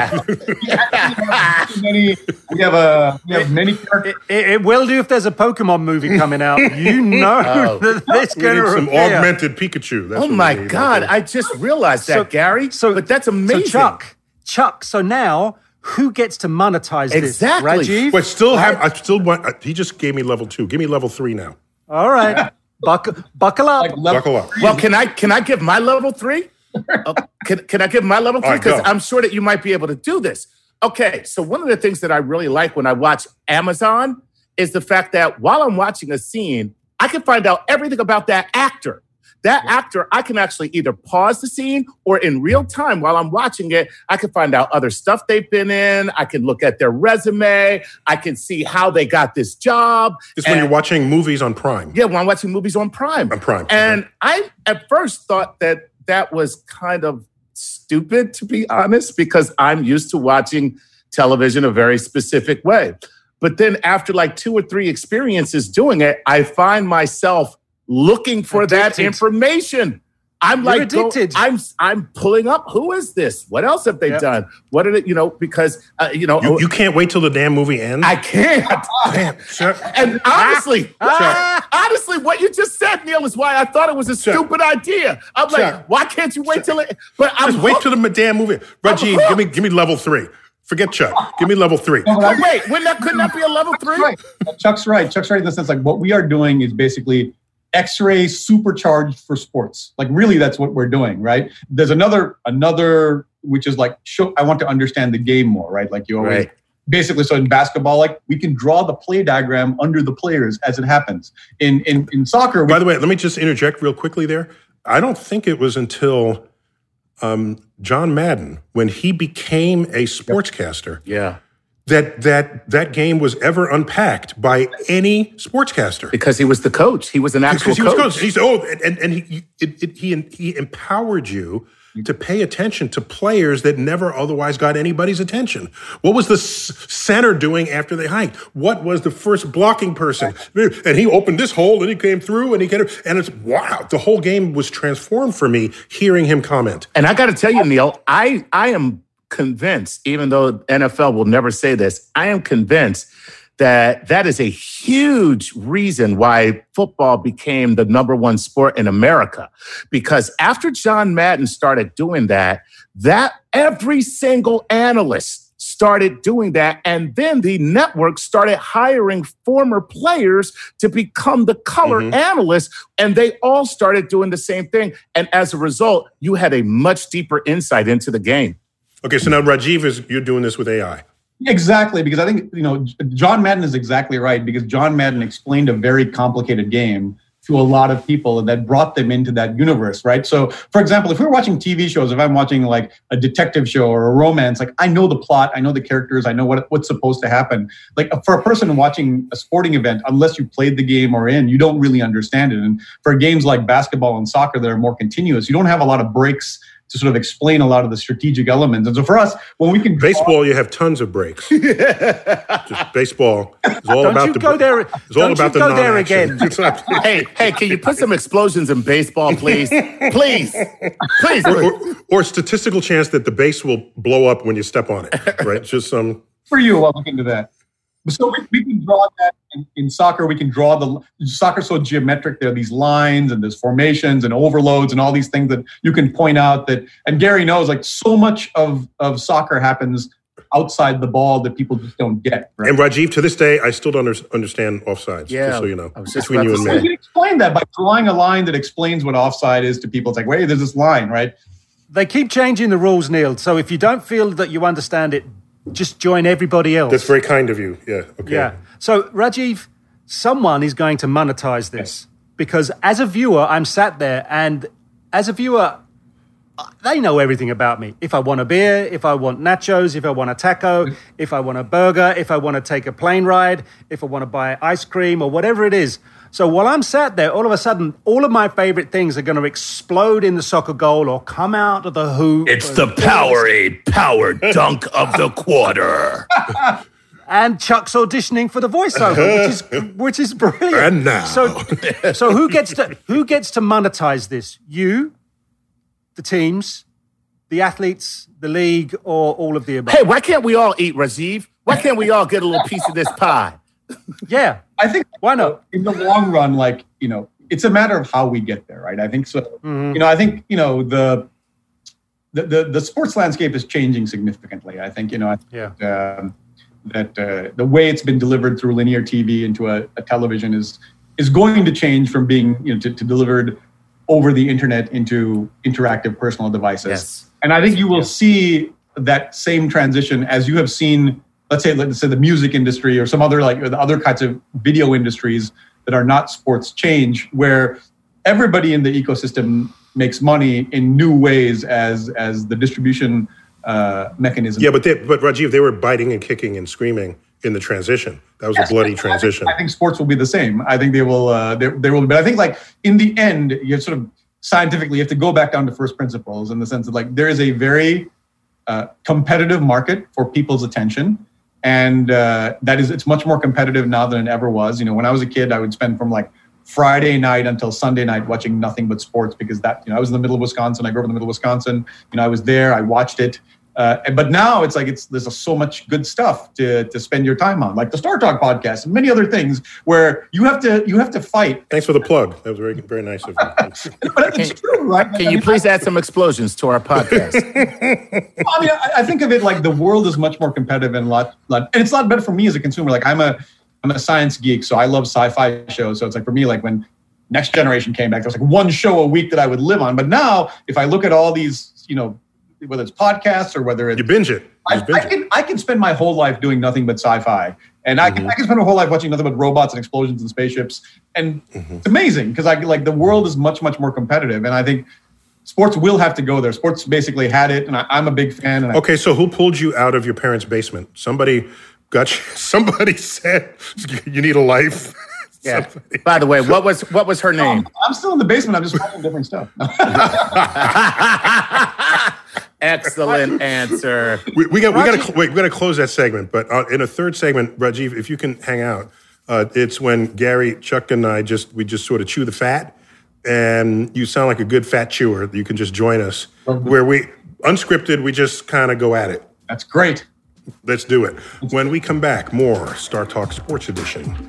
We have many characters.
It will do if there's a Pokemon movie coming out. That it's going to
some augmented Pikachu. That's
my God! I just realized that, Gary. But that's amazing.
So Chuck. So now, who gets to monetize this?
Exactly.
Rajiv?
But he just gave me level 2. Give me level 3 now.
All right. Buckle up.
Buckle up.
Well, can I give my level 3? Can I give my level 3? Because I'm sure that you might be able to do this. Okay, so one of the things that I really like when I watch Amazon is the fact that while I'm watching a scene, I can find out everything about that actor. That actor, I can actually either pause the scene or in real time while I'm watching it, I can find out other stuff they've been in. I can look at their resume. I can see how they got this job.
It's when you're watching movies on Prime.
Yeah, when I'm watching movies on Prime.
On Prime.
And I, at first, thought that was kind of stupid, to be honest, because I'm used to watching television a very specific way. But then after like 2 or 3 experiences doing it, I find myself looking for that information. I'm
You're addicted.
I'm pulling up. Who is this? What else have they done? What did it? Because
you can't wait till the damn movie ends.
I can't. And honestly, what you just said, Neil, is why I thought it was a stupid idea. I'm like, why can't you wait till it? But
wait till the damn movie. Rajiv, give me level 3. Forget Chuck. Give me level 3.
No, wait, couldn't that be a level 3?
Right. Chuck's right. Chuck's right in the sense like what we are doing is basically X-ray supercharged for sports. Like really, that's what we're doing, right? There's another, which is like, I want to understand the game more, right? Like you always, basically, so in basketball, like we can draw the play diagram under the players as it happens. In soccer.
By the way, let me just interject real quickly there. I don't think it was until John Madden, when he became a sportscaster,
Yeah.
that game was ever unpacked by any sportscaster.
Because he was the coach. He was an actual coach.
He said, he empowered you to pay attention to players that never otherwise got anybody's attention. What was the center doing after they hiked? What was the first blocking person? And he opened this hole and he came through and it's wow. The whole game was transformed for me hearing him comment.
And I got to tell you, Neil, I am convinced, even though NFL will never say this, I am convinced that is a huge reason why football became the number one sport in America. Because after John Madden started doing that every single analyst started doing that. And then the network started hiring former players to become the color analysts. And they all started doing the same thing. And as a result, you had a much deeper insight into the game.
Okay, so now Rajiv, you're doing this with AI.
Exactly, because I think, John Madden is exactly right, because John Madden explained a very complicated game to a lot of people that brought them into that universe, right? So, for example, if we're watching TV shows, if I'm watching like a detective show or a romance, like I know the plot, I know the characters, I know what's supposed to happen. Like for a person watching a sporting event, unless you played the game or you don't really understand it. And for games like basketball and soccer that are more continuous, you don't have a lot of breaks to sort of explain a lot of the strategic elements. And so for us, when we can...
Baseball, you have tons of breaks. Just baseball is all about the... It's all about the non-action.
Hey, can you put some explosions in baseball, please? Please.
Or statistical chance that the base will blow up when you step on it, right? Just some...
For you, I'll look into that. So we can draw that in soccer. We can draw soccer's so geometric. There are these lines and there's formations and overloads and all these things that you can point out that, and Gary knows, like so much of soccer happens outside the ball that people just don't get. Right?
And Rajiv, to this day, I still don't understand offsides, just so you know, between you and me.
You can explain that by drawing a line that explains what offside is to people. It's like, wait, there's this line, right?
They keep changing the rules, Neil. So if you don't feel that you understand it, just join everybody else.
That's very kind of you. Yeah. Okay.
Yeah. So, Rajiv, someone is going to monetize this because as a viewer, I'm sat there and as a viewer, they know everything about me. If I want a beer, if I want nachos, if I want a taco, if I want a burger, if I want to take a plane ride, if I want to buy ice cream or whatever it is. So while I'm sat there, all of a sudden, all of my favorite things are going to explode in the soccer goal or come out of the hoop.
It's the Powerade power dunk of the quarter.
And Chuck's auditioning for the voiceover, which is brilliant.
And now,
so who gets to monetize this? You, the teams, the athletes, the league, or all of the above?
Hey, why can't we all eat, Rajiv? Why can't we all get a little piece of this pie?
Yeah,
I think
why not?
In the long run, it's a matter of how we get there, right? I think so.
Mm-hmm.
I think the sports landscape is changing significantly. I think that the way it's been delivered through linear TV into a television is going to change from being to delivered over the internet into interactive personal devices.
Yes.
And I think you will see that same transition as you have seen. Let's say the music industry or some other or the other kinds of video industries that are not sports change, where everybody in the ecosystem makes money in new ways as the distribution mechanism.
Yeah, but Rajiv, they were biting and kicking and screaming in the transition. That was a bloody transition.
I think sports will be the same. I think they will. There will. But I think in the end, you sort of scientifically you have to go back down to first principles in the sense of there is a very competitive market for people's attention. And it's much more competitive now than it ever was. When I was a kid, I would spend from Friday night until Sunday night watching nothing but sports because I was in the middle of Wisconsin. I grew up in the middle of Wisconsin. I was there. I watched it. But now there's so much good stuff to spend your time on, like the Star Talk podcast and many other things where you have to fight.
Thanks for the plug. That was very, very nice of you.
But it's true, right?
Can you please add some explosions to our podcast?
I think of it like the world is much more competitive and and it's a lot better for me as a consumer. I'm a science geek, so I love sci-fi shows. So it's for me, when Next Generation came back, there was one show a week that I would live on. But now, if I look at all these, whether it's podcasts or whether it's...
You binge it.
I can spend my whole life doing nothing but sci-fi. And I can spend my whole life watching nothing but robots and explosions and spaceships. And it's amazing because the world is much, much more competitive. And I think sports will have to go there. Sports basically had it, and I'm a big fan. And
Okay, so who pulled you out of your parents' basement? Somebody somebody said you need a life.
Yeah. By the way, what was her name?
I'm still in the basement. I'm just watching different stuff.
Excellent answer.
We got to close that segment, but in a third segment, Rajiv, if you can hang out, it's when Gary, Chuck, and I just sort of chew the fat, and you sound like a good fat chewer. You can just join us where we unscripted. We just kind of go at it.
That's great.
Let's do it. When we come back, more Star Talk Sports Edition.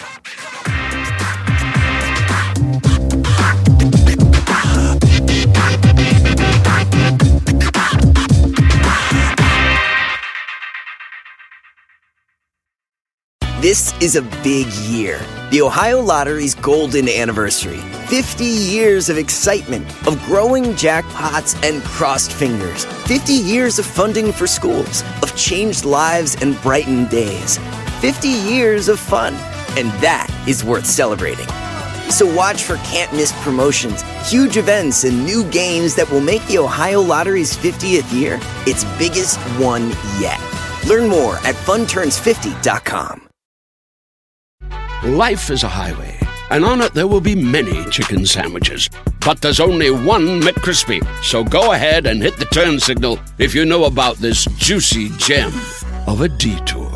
This is a big year. The Ohio Lottery's golden anniversary. 50 years of excitement, of growing jackpots and crossed fingers. 50 years of funding for schools, of changed lives and brightened days. 50 years of fun, and that is worth celebrating. So watch for can't-miss promotions, huge events, and new games that will make the Ohio Lottery's 50th year its biggest one yet. Learn more at funturns50.com.
Life is a highway, and on it there will be many chicken sandwiches. But there's only one McCrispy. So go ahead and hit the turn signal if you know about this juicy gem of a detour.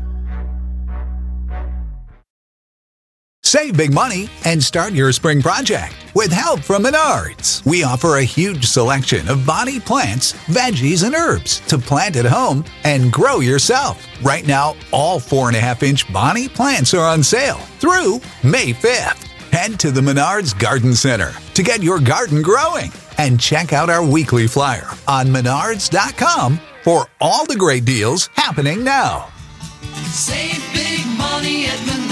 Save big money and start your spring project with help from Menards. We offer a huge selection of bonnie plants, veggies, and herbs to plant at home and grow yourself. Right now, all 4.5-inch bonnie plants are on sale through May 5th. Head to the Menards Garden Center to get your garden growing and check out our weekly flyer on menards.com for all the great deals happening now.
Save big money at Menards.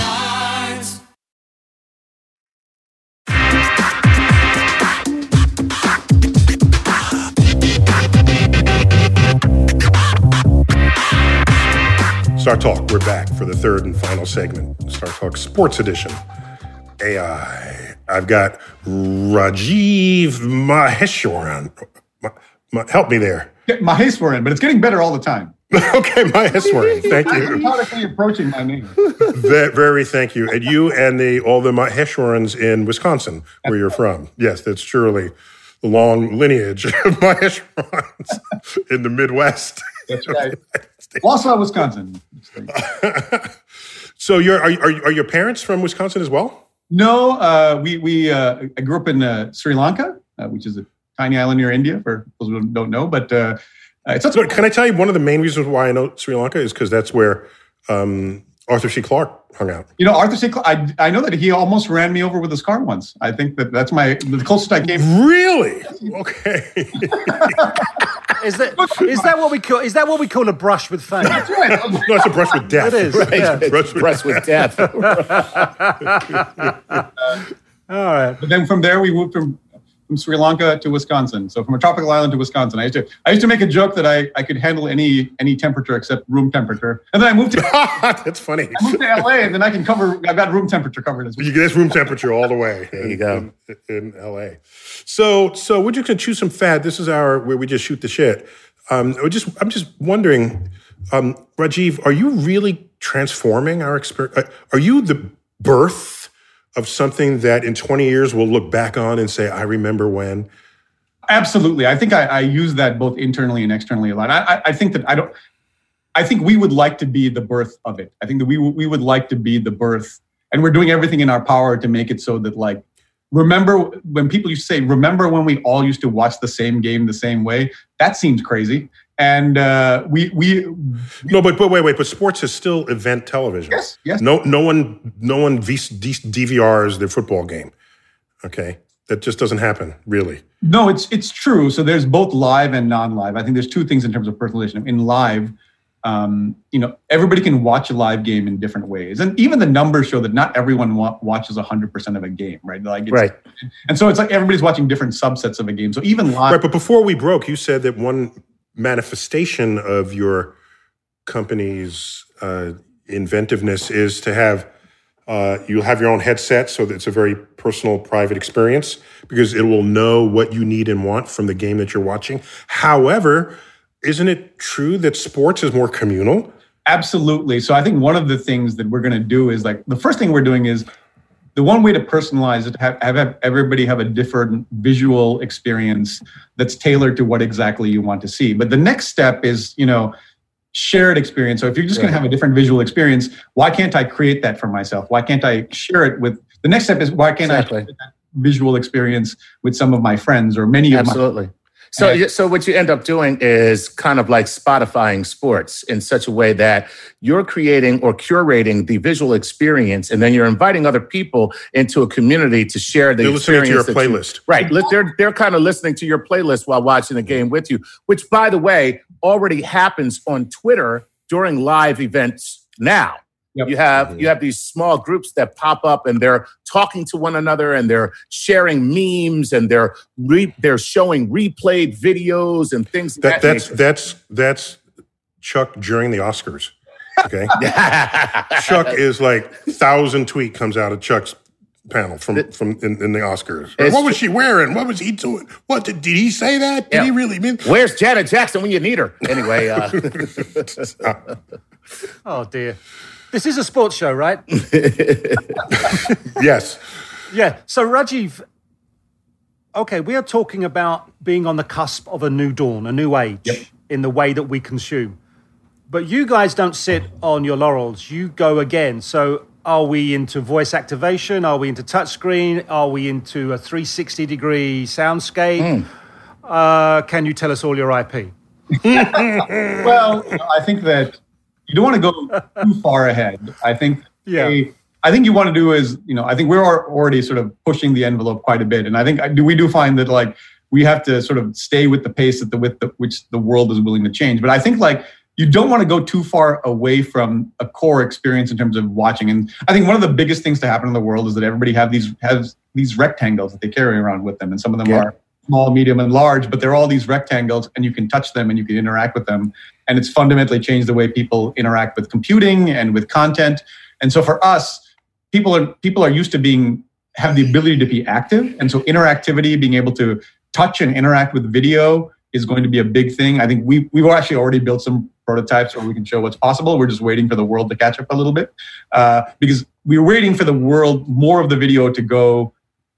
Star Talk, we're back for the third and final segment, Star Talk Sports Edition. AI. I've got Rajiv Maheshwaran. Help me there.
Yeah, Maheshwaran, but it's getting better all the time.
Okay, Maheshwaran. Thank you.
I'm methodically approaching my name.
Very thank you. And you and all the Maheshwarans in Wisconsin, where you're from. Yes, that's surely the long lineage of Maheshwarans in the Midwest.
That's right. Wausau, Wisconsin.
So are your parents from Wisconsin as well?
No, I grew up in Sri Lanka, which is a tiny island near India, for those who don't know. But
can I tell you one of the main reasons why I know Sri Lanka is because that's where Arthur C. Clarke hung out.
You know, Arthur C. Clarke, I know that he almost ran me over with his car once. I think that's the closest I came.
Really? Okay.
Is that what we call a brush with fame?
That's right.
No, it's a brush with death.
It is.
Right.
Yeah.
Brush with death.
All right.
But then from there, we moved from Sri Lanka to Wisconsin. So from a tropical island to Wisconsin. I used to make a joke that I could handle any temperature except room temperature. And then I moved to
That's funny.
I moved to LA, and then I've got room temperature covered as well.
That's room temperature all the way.
There you go.
In LA. So we're just gonna chew some fat. This is where we just shoot the shit. I'm just wondering, Rajiv, are you really transforming our experience? Are you the birth of something that in 20 years we'll look back on and say, I remember when?
Absolutely. I think I use that both internally and externally a lot. I think we would like to be the birth of it. I think that we would like to be the birth, and we're doing everything in our power to make it so that, like, remember when people used to say, remember when we all used to watch the same game the same way? That seems crazy. And but
wait. But sports is still event television.
Yes.
No one DVRs their football game. Okay, that just doesn't happen, really.
No, it's true. So there's both live and non-live. I think there's two things in terms of personalization. In live, everybody can watch a live game in different ways, and even the numbers show that not everyone watches 100% of a game, right?
Right.
And so it's like everybody's watching different subsets of a game. So even live,
right. But before we broke, you said that one manifestation of your company's inventiveness is to have You'll have your own headset, so that it's a very personal, private experience because it will know what you need and want from the game that you're watching. However, isn't it true that sports is more communal?
Absolutely. So I think one of the things that we're going to do is like the first thing we're doing is the one way to personalize it, have everybody have a different visual experience that's tailored to what exactly you want to see. But the next step is, shared experience. So if you're just going to have a different visual experience, why can't I create that for myself? Why can't I share it with, the next step is why can't I share that visual experience with some of my friends or many of my...
Absolutely. So what you end up doing is kind of like Spotifying sports in such a way that you're creating or curating the visual experience, and then you're inviting other people into a community to share the experience.
They're listening to your playlist.
Right. They're kind of listening to your playlist while watching the game with you, which, by the way, already happens on Twitter during live events now. Yep. You have these small groups that pop up and they're talking to one another and they're sharing memes and they're showing replayed videos and things.
That's Chuck during the Oscars. Okay, Chuck is like 1,000 tweet comes out of Chuck's panel from in the Oscars. What was she wearing? What was he doing? What did he say that? Did he really mean?
Where's Janet Jackson when you need her? Anyway.
Oh dear. This is a sports show, right?
Yes.
Yeah. So, Rajiv, okay, we are talking about being on the cusp of a new dawn, a new age in the way that we consume. But you guys don't sit on your laurels. You go again. So are we into voice activation? Are we into touchscreen? Are we into a 360-degree soundscape? Can you tell us all your IP?
Well, I think that you don't want to go too far ahead. I think you want to do is, I think we're already sort of pushing the envelope quite a bit. And I think we do find that like we have to sort of stay with the pace at which the world is willing to change. But I think like you don't want to go too far away from a core experience in terms of watching. And I think one of the biggest things to happen in the world is that everybody has these rectangles that they carry around with them. And some of them are small, medium, and large, but they're all these rectangles and you can touch them and you can interact with them. And it's fundamentally changed the way people interact with computing and with content. And so for us, people are used to have the ability to be active. And so interactivity, being able to touch and interact with video is going to be a big thing. I think we've actually already built some prototypes where we can show what's possible. We're just waiting for the world to catch up a little bit because we're waiting for the world, more of the video to go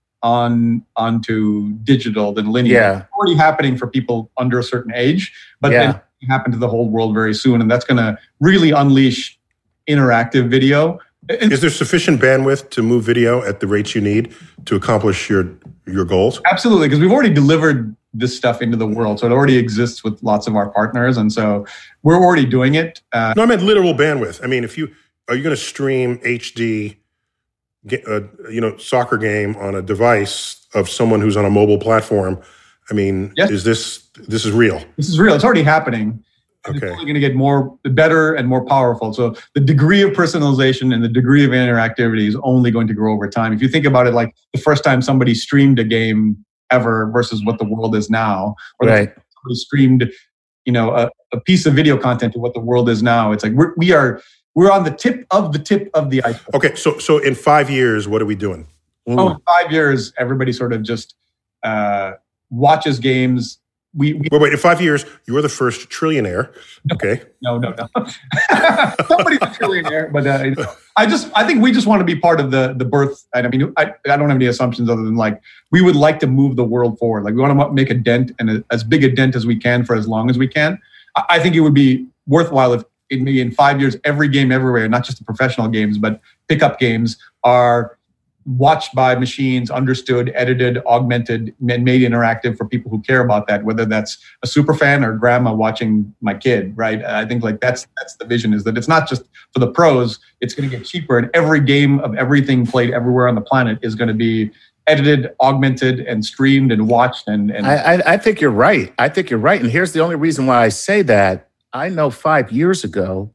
onto digital than linear.
Yeah.
It's already happening for people under a certain age, but then it will happen to the whole world very soon. And that's going to really unleash interactive video.
Is there sufficient bandwidth to move video at the rates you need to accomplish your goals?
Absolutely, because we've already delivered this stuff into the world. So it already exists with lots of our partners. And so we're already doing it.
No, I meant literal bandwidth. I mean, are you going to stream HD, soccer game on a device of someone who's on a mobile platform? I mean, is this is real? This
is real. It's already happening.
Okay.
It's only going to get better and more powerful. So the degree of personalization and the degree of interactivity is only going to grow over time. If you think about it, like the first time somebody streamed a game ever versus what the world is now, or somebody streamed, a piece of video content to what the world is now, it's like we're on the tip of the iceberg.
Okay, so in 5 years, what are we doing?
Oh, in 5 years, everybody sort of just watches games. Wait,
in 5 years, you're the first trillionaire. Okay.
No. Somebody's a trillionaire, but I think we just want to be part of the birth. I mean, I don't have any assumptions other than like, we would like to move the world forward. Like we want to make a dent and as big a dent as we can for as long as we can. I think it would be worthwhile if in 5 years, every game everywhere, not just the professional games, but pickup games are watched by machines, understood, edited, augmented, and made interactive for people who care about that, whether that's a super fan or grandma watching my kid, right? I think like that's the vision, is that it's not just for the pros, it's going to get cheaper, and every game of everything played everywhere on the planet is going to be edited, augmented, and streamed and watched. And
I think you're right. And here's the only reason why I say that. I know 5 years ago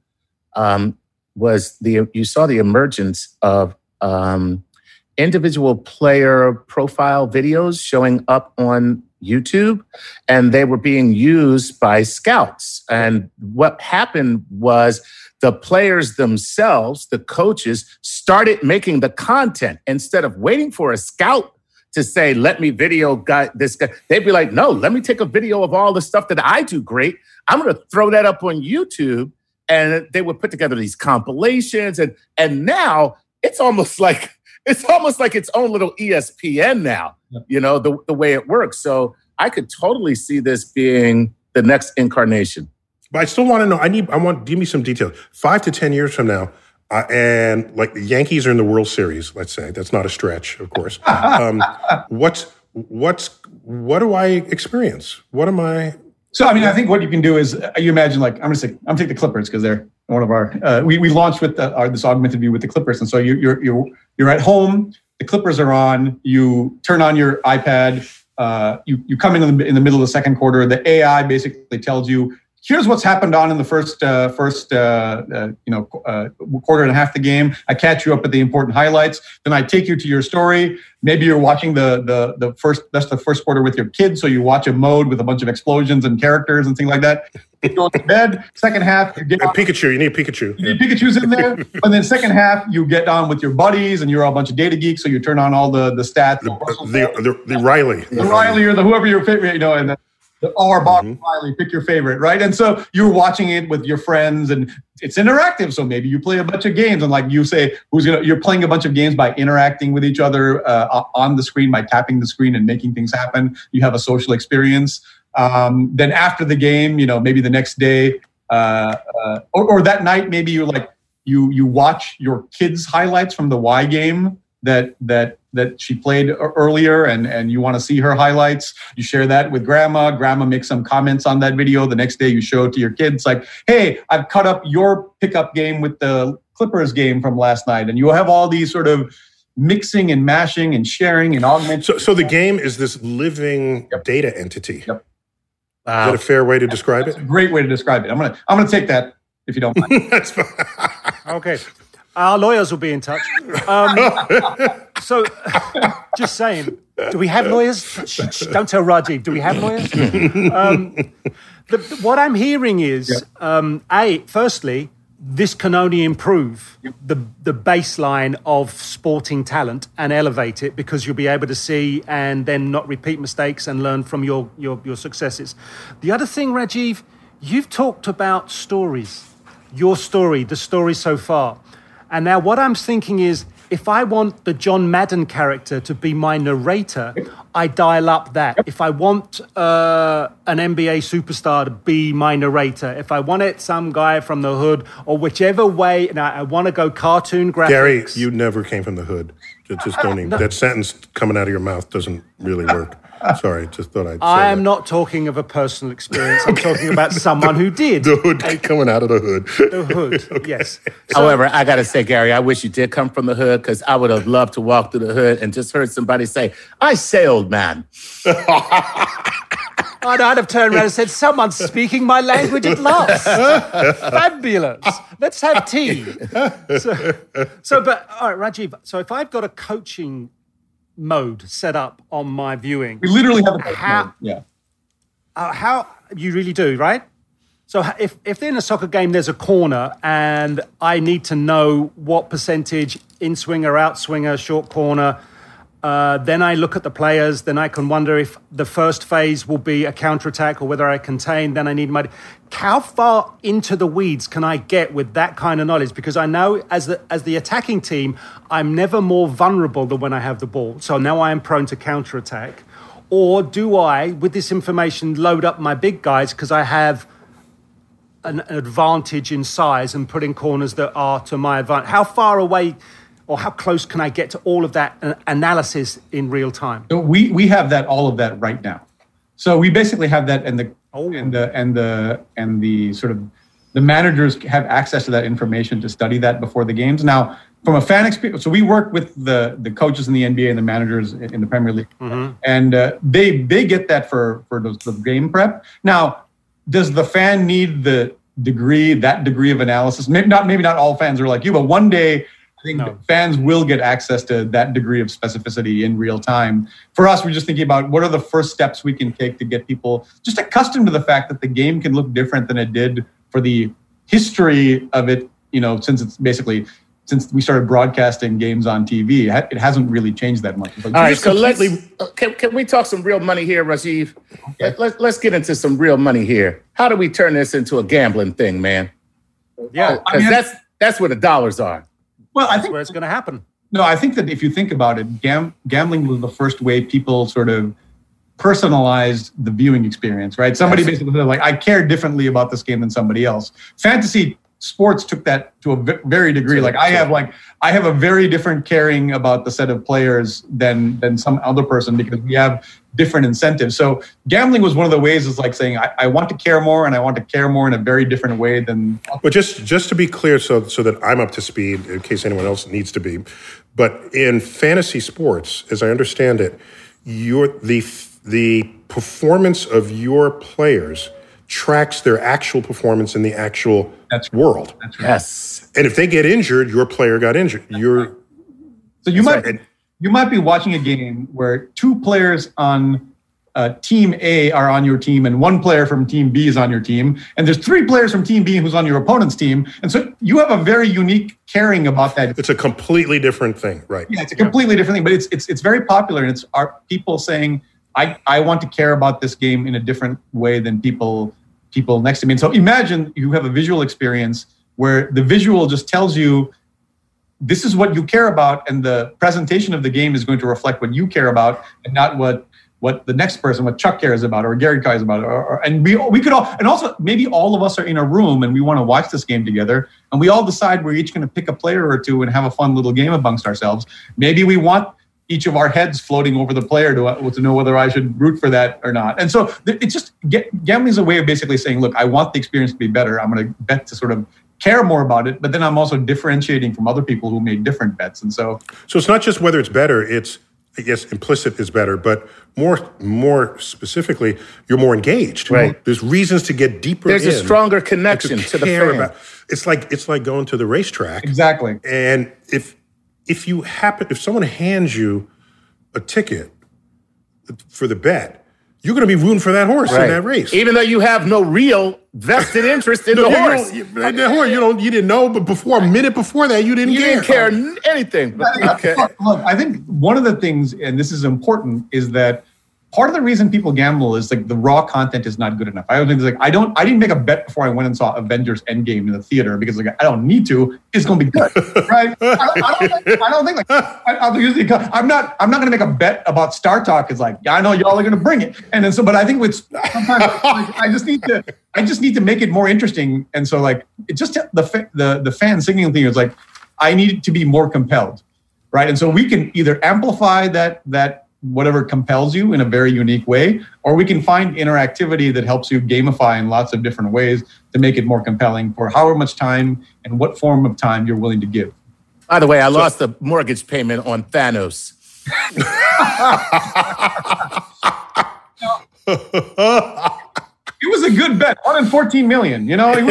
you saw the emergence of individual player profile videos showing up on YouTube, and they were being used by scouts. And what happened was the players themselves, the coaches, started making the content instead of waiting for a scout to say, let me video this guy. They'd be like, no, let me take a video of all the stuff that I do great. I'm going to throw that up on YouTube. And they would put together these compilations. And now it's almost like its own little ESPN now, the way it works. So I could totally see this being the next incarnation.
But I still want to know, give me some details. 5 to 10 years from now, and like the Yankees are in the World Series, let's say, that's not a stretch, of course. What do I experience? What am I?
So, I mean, I think what you can do is you imagine, like, I'm going to take the Clippers because they're one of our, we launched with this augmented view with the Clippers. And so you're at home, the Clippers are on, you turn on your iPad, you come in the middle of the second quarter, the AI basically tells you, here's what's happened in the first quarter and a half of the game. I catch you up at the important highlights. Then I take you to your story. Maybe you're watching the first quarter with your kids, so you watch a mode with a bunch of explosions and characters and things like that. You go to bed. Second half, you get
Pikachu. You need Pikachu.
You need Pikachu's in there. And then second half, you get on with your buddies, and you're all a bunch of data geeks, so you turn on all the stats.
The Riley.
The Riley or whoever your favorite, and our Bob Riley, pick your favorite, right? And so you're watching it with your friends, and it's interactive. So maybe you play a bunch of games, and like you say, you're playing a bunch of games by interacting with each other on the screen, by tapping the screen and making things happen. You have a social experience. Then after the game, maybe the next day or that night, maybe you're like you watch your kids' highlights from the Y game that she played earlier, and you want to see her highlights. You share that with grandma. Grandma makes some comments on that video. The next day you show it to your kids like, hey, I've cut up your pickup game with the Clippers game from last night. And you have all these sort of mixing and mashing and sharing and augmenting.
So the game is this living data entity.
Yep.
Is that a fair way to describe it?
A great way to describe it. I'm gonna take that if you don't mind.
That's fine.
Okay. Our lawyers will be in touch. So, just saying, do we have lawyers? Shh, don't tell Rajiv. Do we have lawyers? What I'm hearing is, firstly, this can only improve the baseline of sporting talent and elevate it, because you'll be able to see and then not repeat mistakes and learn from your successes. The other thing, Rajiv, you've talked about stories, your story, the story so far. And now what I'm thinking is, if I want the John Madden character to be my narrator, I dial up that. If I want an NBA superstar to be my narrator, if I want it some guy from the hood, or whichever way, and I want to go cartoon graphics.
Gary, you never came from the hood. Just don't even. That sentence coming out of your mouth doesn't really work. Sorry, just thought I'd say
I am not talking of a personal experience. I'm talking about someone who did.
The hood coming out of the hood.
The hood, okay. Yes.
However, I got to say, Gary, I wish you did come from the hood, because I would have loved to walk through the hood and just heard somebody say, I say, old man.
I'd have turned around and said, someone's speaking my language at last. Fabulous. Let's have tea. But all right, Rajiv, so if I've got a coaching mode set up on my viewing.
We literally have a mode. Yeah.
How you really do, right? So if they're in a soccer game, there's a corner, and I need to know what percentage in swinger, out swinger, short corner. Then I look at the players. Then I can wonder if the first phase will be a counterattack or whether I contain. Then I need how far into the weeds can I get with that kind of knowledge? Because I know as the attacking team, I'm never more vulnerable than when I have the ball. So now I am prone to counterattack. Or do I, with this information, load up my big guys because I have an advantage in size and put in corners that are to my advantage? How far away or how close can I get to all of that analysis in real time?
So we have all of that right now. So we basically have that, and the sort of the managers have access to that information to study that before the games. Now, from a fan experience, so we work with the coaches in the NBA and the managers in the Premier League, and they get that for the game prep. Now, does the fan need that degree of analysis? Maybe not all fans are like you, but one day I think fans will get access to that degree of specificity in real time. For us, we're just thinking about what are the first steps we can take to get people just accustomed to the fact that the game can look different than it did for the history of it, since we started broadcasting games on TV. It hasn't really changed that much.
All right, so can we talk some real money here, Rajiv? Okay. Let's get into some real money here. How do we turn this into a gambling thing, man?
Yeah,
because that's where the dollars are.
Well, I think
that's where it's going to happen.
No, I think that if you think about it, gambling was the first way people sort of personalized the viewing experience, right? Somebody basically said, like, I care differently about this game than somebody else. Fantasy sports took that to a very degree. Like I have a very different caring about the set of players than some other person because we have different incentives. So gambling was one of the ways is like saying, I want to care more and I want to care more in a very different way than.
But just to be clear, so that I'm up to speed in case anyone else needs to be, but in fantasy sports, as I understand it, the performance of your players tracks their actual performance in the actual world.
That's right.
Yes.
And if they get injured, your player got injured.
So you might be watching a game where two players on team A are on your team and one player from team B is on your team, and there's three players from team B who's on your opponent's team, and so you have a very unique caring about that.
It's a completely different thing, right?
Yeah, it's a completely different thing, but it's very popular, and it's our people saying, I want to care about this game in a different way than people next to me. And so imagine you have a visual experience where the visual just tells you this is what you care about, and the presentation of the game is going to reflect what you care about and not what the next person, what Chuck cares about or Gary cares about. And we could all, and also maybe all of us are in a room and we want to watch this game together and we all decide we're each going to pick a player or two and have a fun little game amongst ourselves. Maybe we want each of our heads floating over the player to know whether I should root for that or not. And so it's just, gambling is a way of basically saying, look, I want the experience to be better. I'm going to bet to sort of care more about it, but then I'm also differentiating from other people who made different bets. And so
it's not just whether it's better, it's, I guess, implicit is better, but more specifically, you're more engaged.
Right.
There's reasons to get deeper
There's a stronger connection to the fan.
It's like going to the racetrack.
Exactly.
And if someone hands you a ticket for the bet, you're going to be rooting for that horse in that race,
even though you have no real vested interest in the horse.
You didn't know, but a minute before that, you didn't care
anything. But, okay.
Look, I think one of the things, and this is important, is that part of the reason people gamble is like the raw content is not good enough. I don't think it's like I didn't make a bet before I went and saw Avengers Endgame in the theater because like I don't need to. It's going to be good, right? I don't think like I'll usually I'm not going to make a bet about Star Talk. It's like I know y'all are going to bring it, and then but I think with sometimes like, I just need to make it more interesting, and so like it just the fan signal thing is like I need to be more compelled, right? And so we can either amplify that whatever compels you in a very unique way, or we can find interactivity that helps you gamify in lots of different ways to make it more compelling for however much time and what form of time you're willing to give.
By the way, I lost the mortgage payment on Thanos.
It was a good bet. 1 in 14 million, you know?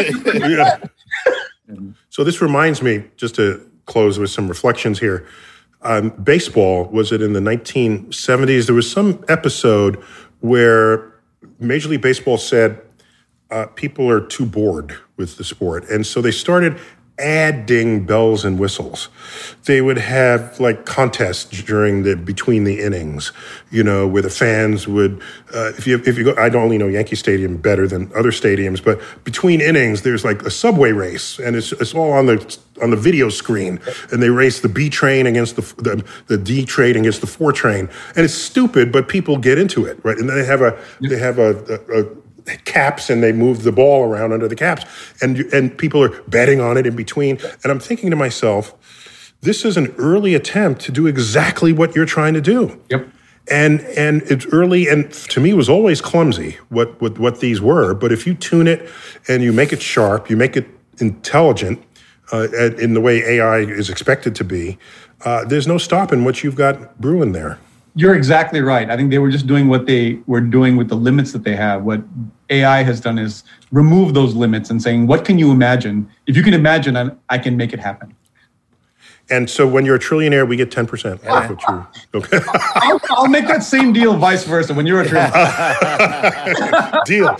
So this reminds me, just to close with some reflections here, baseball, was it in the 1970s? There was some episode where Major League Baseball said people are too bored with the sport. And so they started adding bells and whistles. They would have like contests between the innings, where the fans would, if you go, I don't only know Yankee Stadium better than other stadiums, but between innings, there's like a subway race, and it's all on the video screen, and they race the B train against the D train against the 4 train, and it's stupid, but people get into it, right? And they have a caps, and they move the ball around under the caps, and people are betting on it in between. And I'm thinking to myself, this is an early attempt to do exactly what you're trying to do.
Yep.
And it's early, and to me, it was always clumsy what these were. But if you tune it and you make it sharp, you make it intelligent in the way AI is expected to be, there's no stopping what you've got brewing there.
You're exactly right. I think they were just doing what they were doing with the limits that they have. What AI has done is remove those limits and saying, what can you imagine? If you can imagine, I can make it happen.
And so when you're a trillionaire, we get 10%. That's what you, okay.
I'll make that same deal vice versa when you're a trillionaire.
Deal.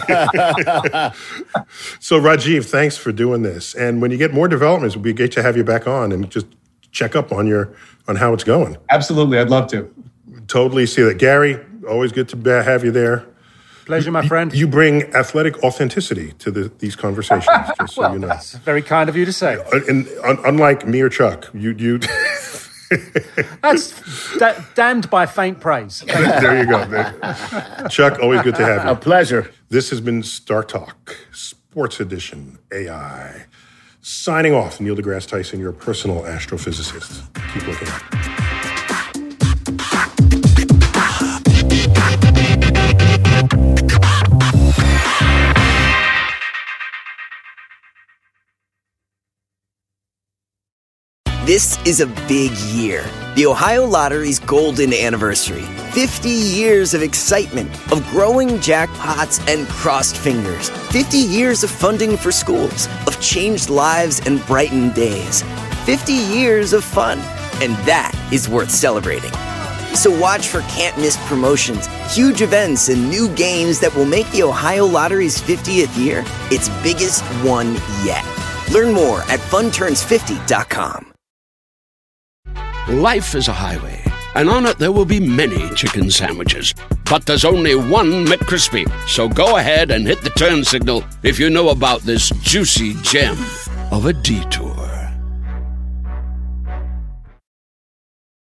So Rajiv, thanks for doing this. And when you get more developments, it'd be great to have you back on and just check up on how it's going.
Absolutely. I'd love to.
Totally see that. Gary, always good to have you there.
Pleasure, my friend.
You bring athletic authenticity to these conversations, just so you know.
That's very kind of you to say.
And unlike me or Chuck, you
That's damned by faint praise.
There you go. Chuck, always good to have you.
A pleasure.
This has been Star Talk, Sports Edition AI. Signing off, Neil deGrasse Tyson, your personal astrophysicist. Keep looking up.
This is a big year. The Ohio Lottery's golden anniversary. 50 years of excitement, of growing jackpots and crossed fingers. 50 years of funding for schools, of changed lives and brightened days. 50 years of fun, and that is worth celebrating. So watch for can't-miss promotions, huge events, and new games that will make the Ohio Lottery's 50th year its biggest one yet. Learn more at funturns50.com.
Life is a highway, and on it there will be many chicken sandwiches. But there's only one McCrispy. So go ahead and hit the turn signal if you know about this juicy gem of a detour.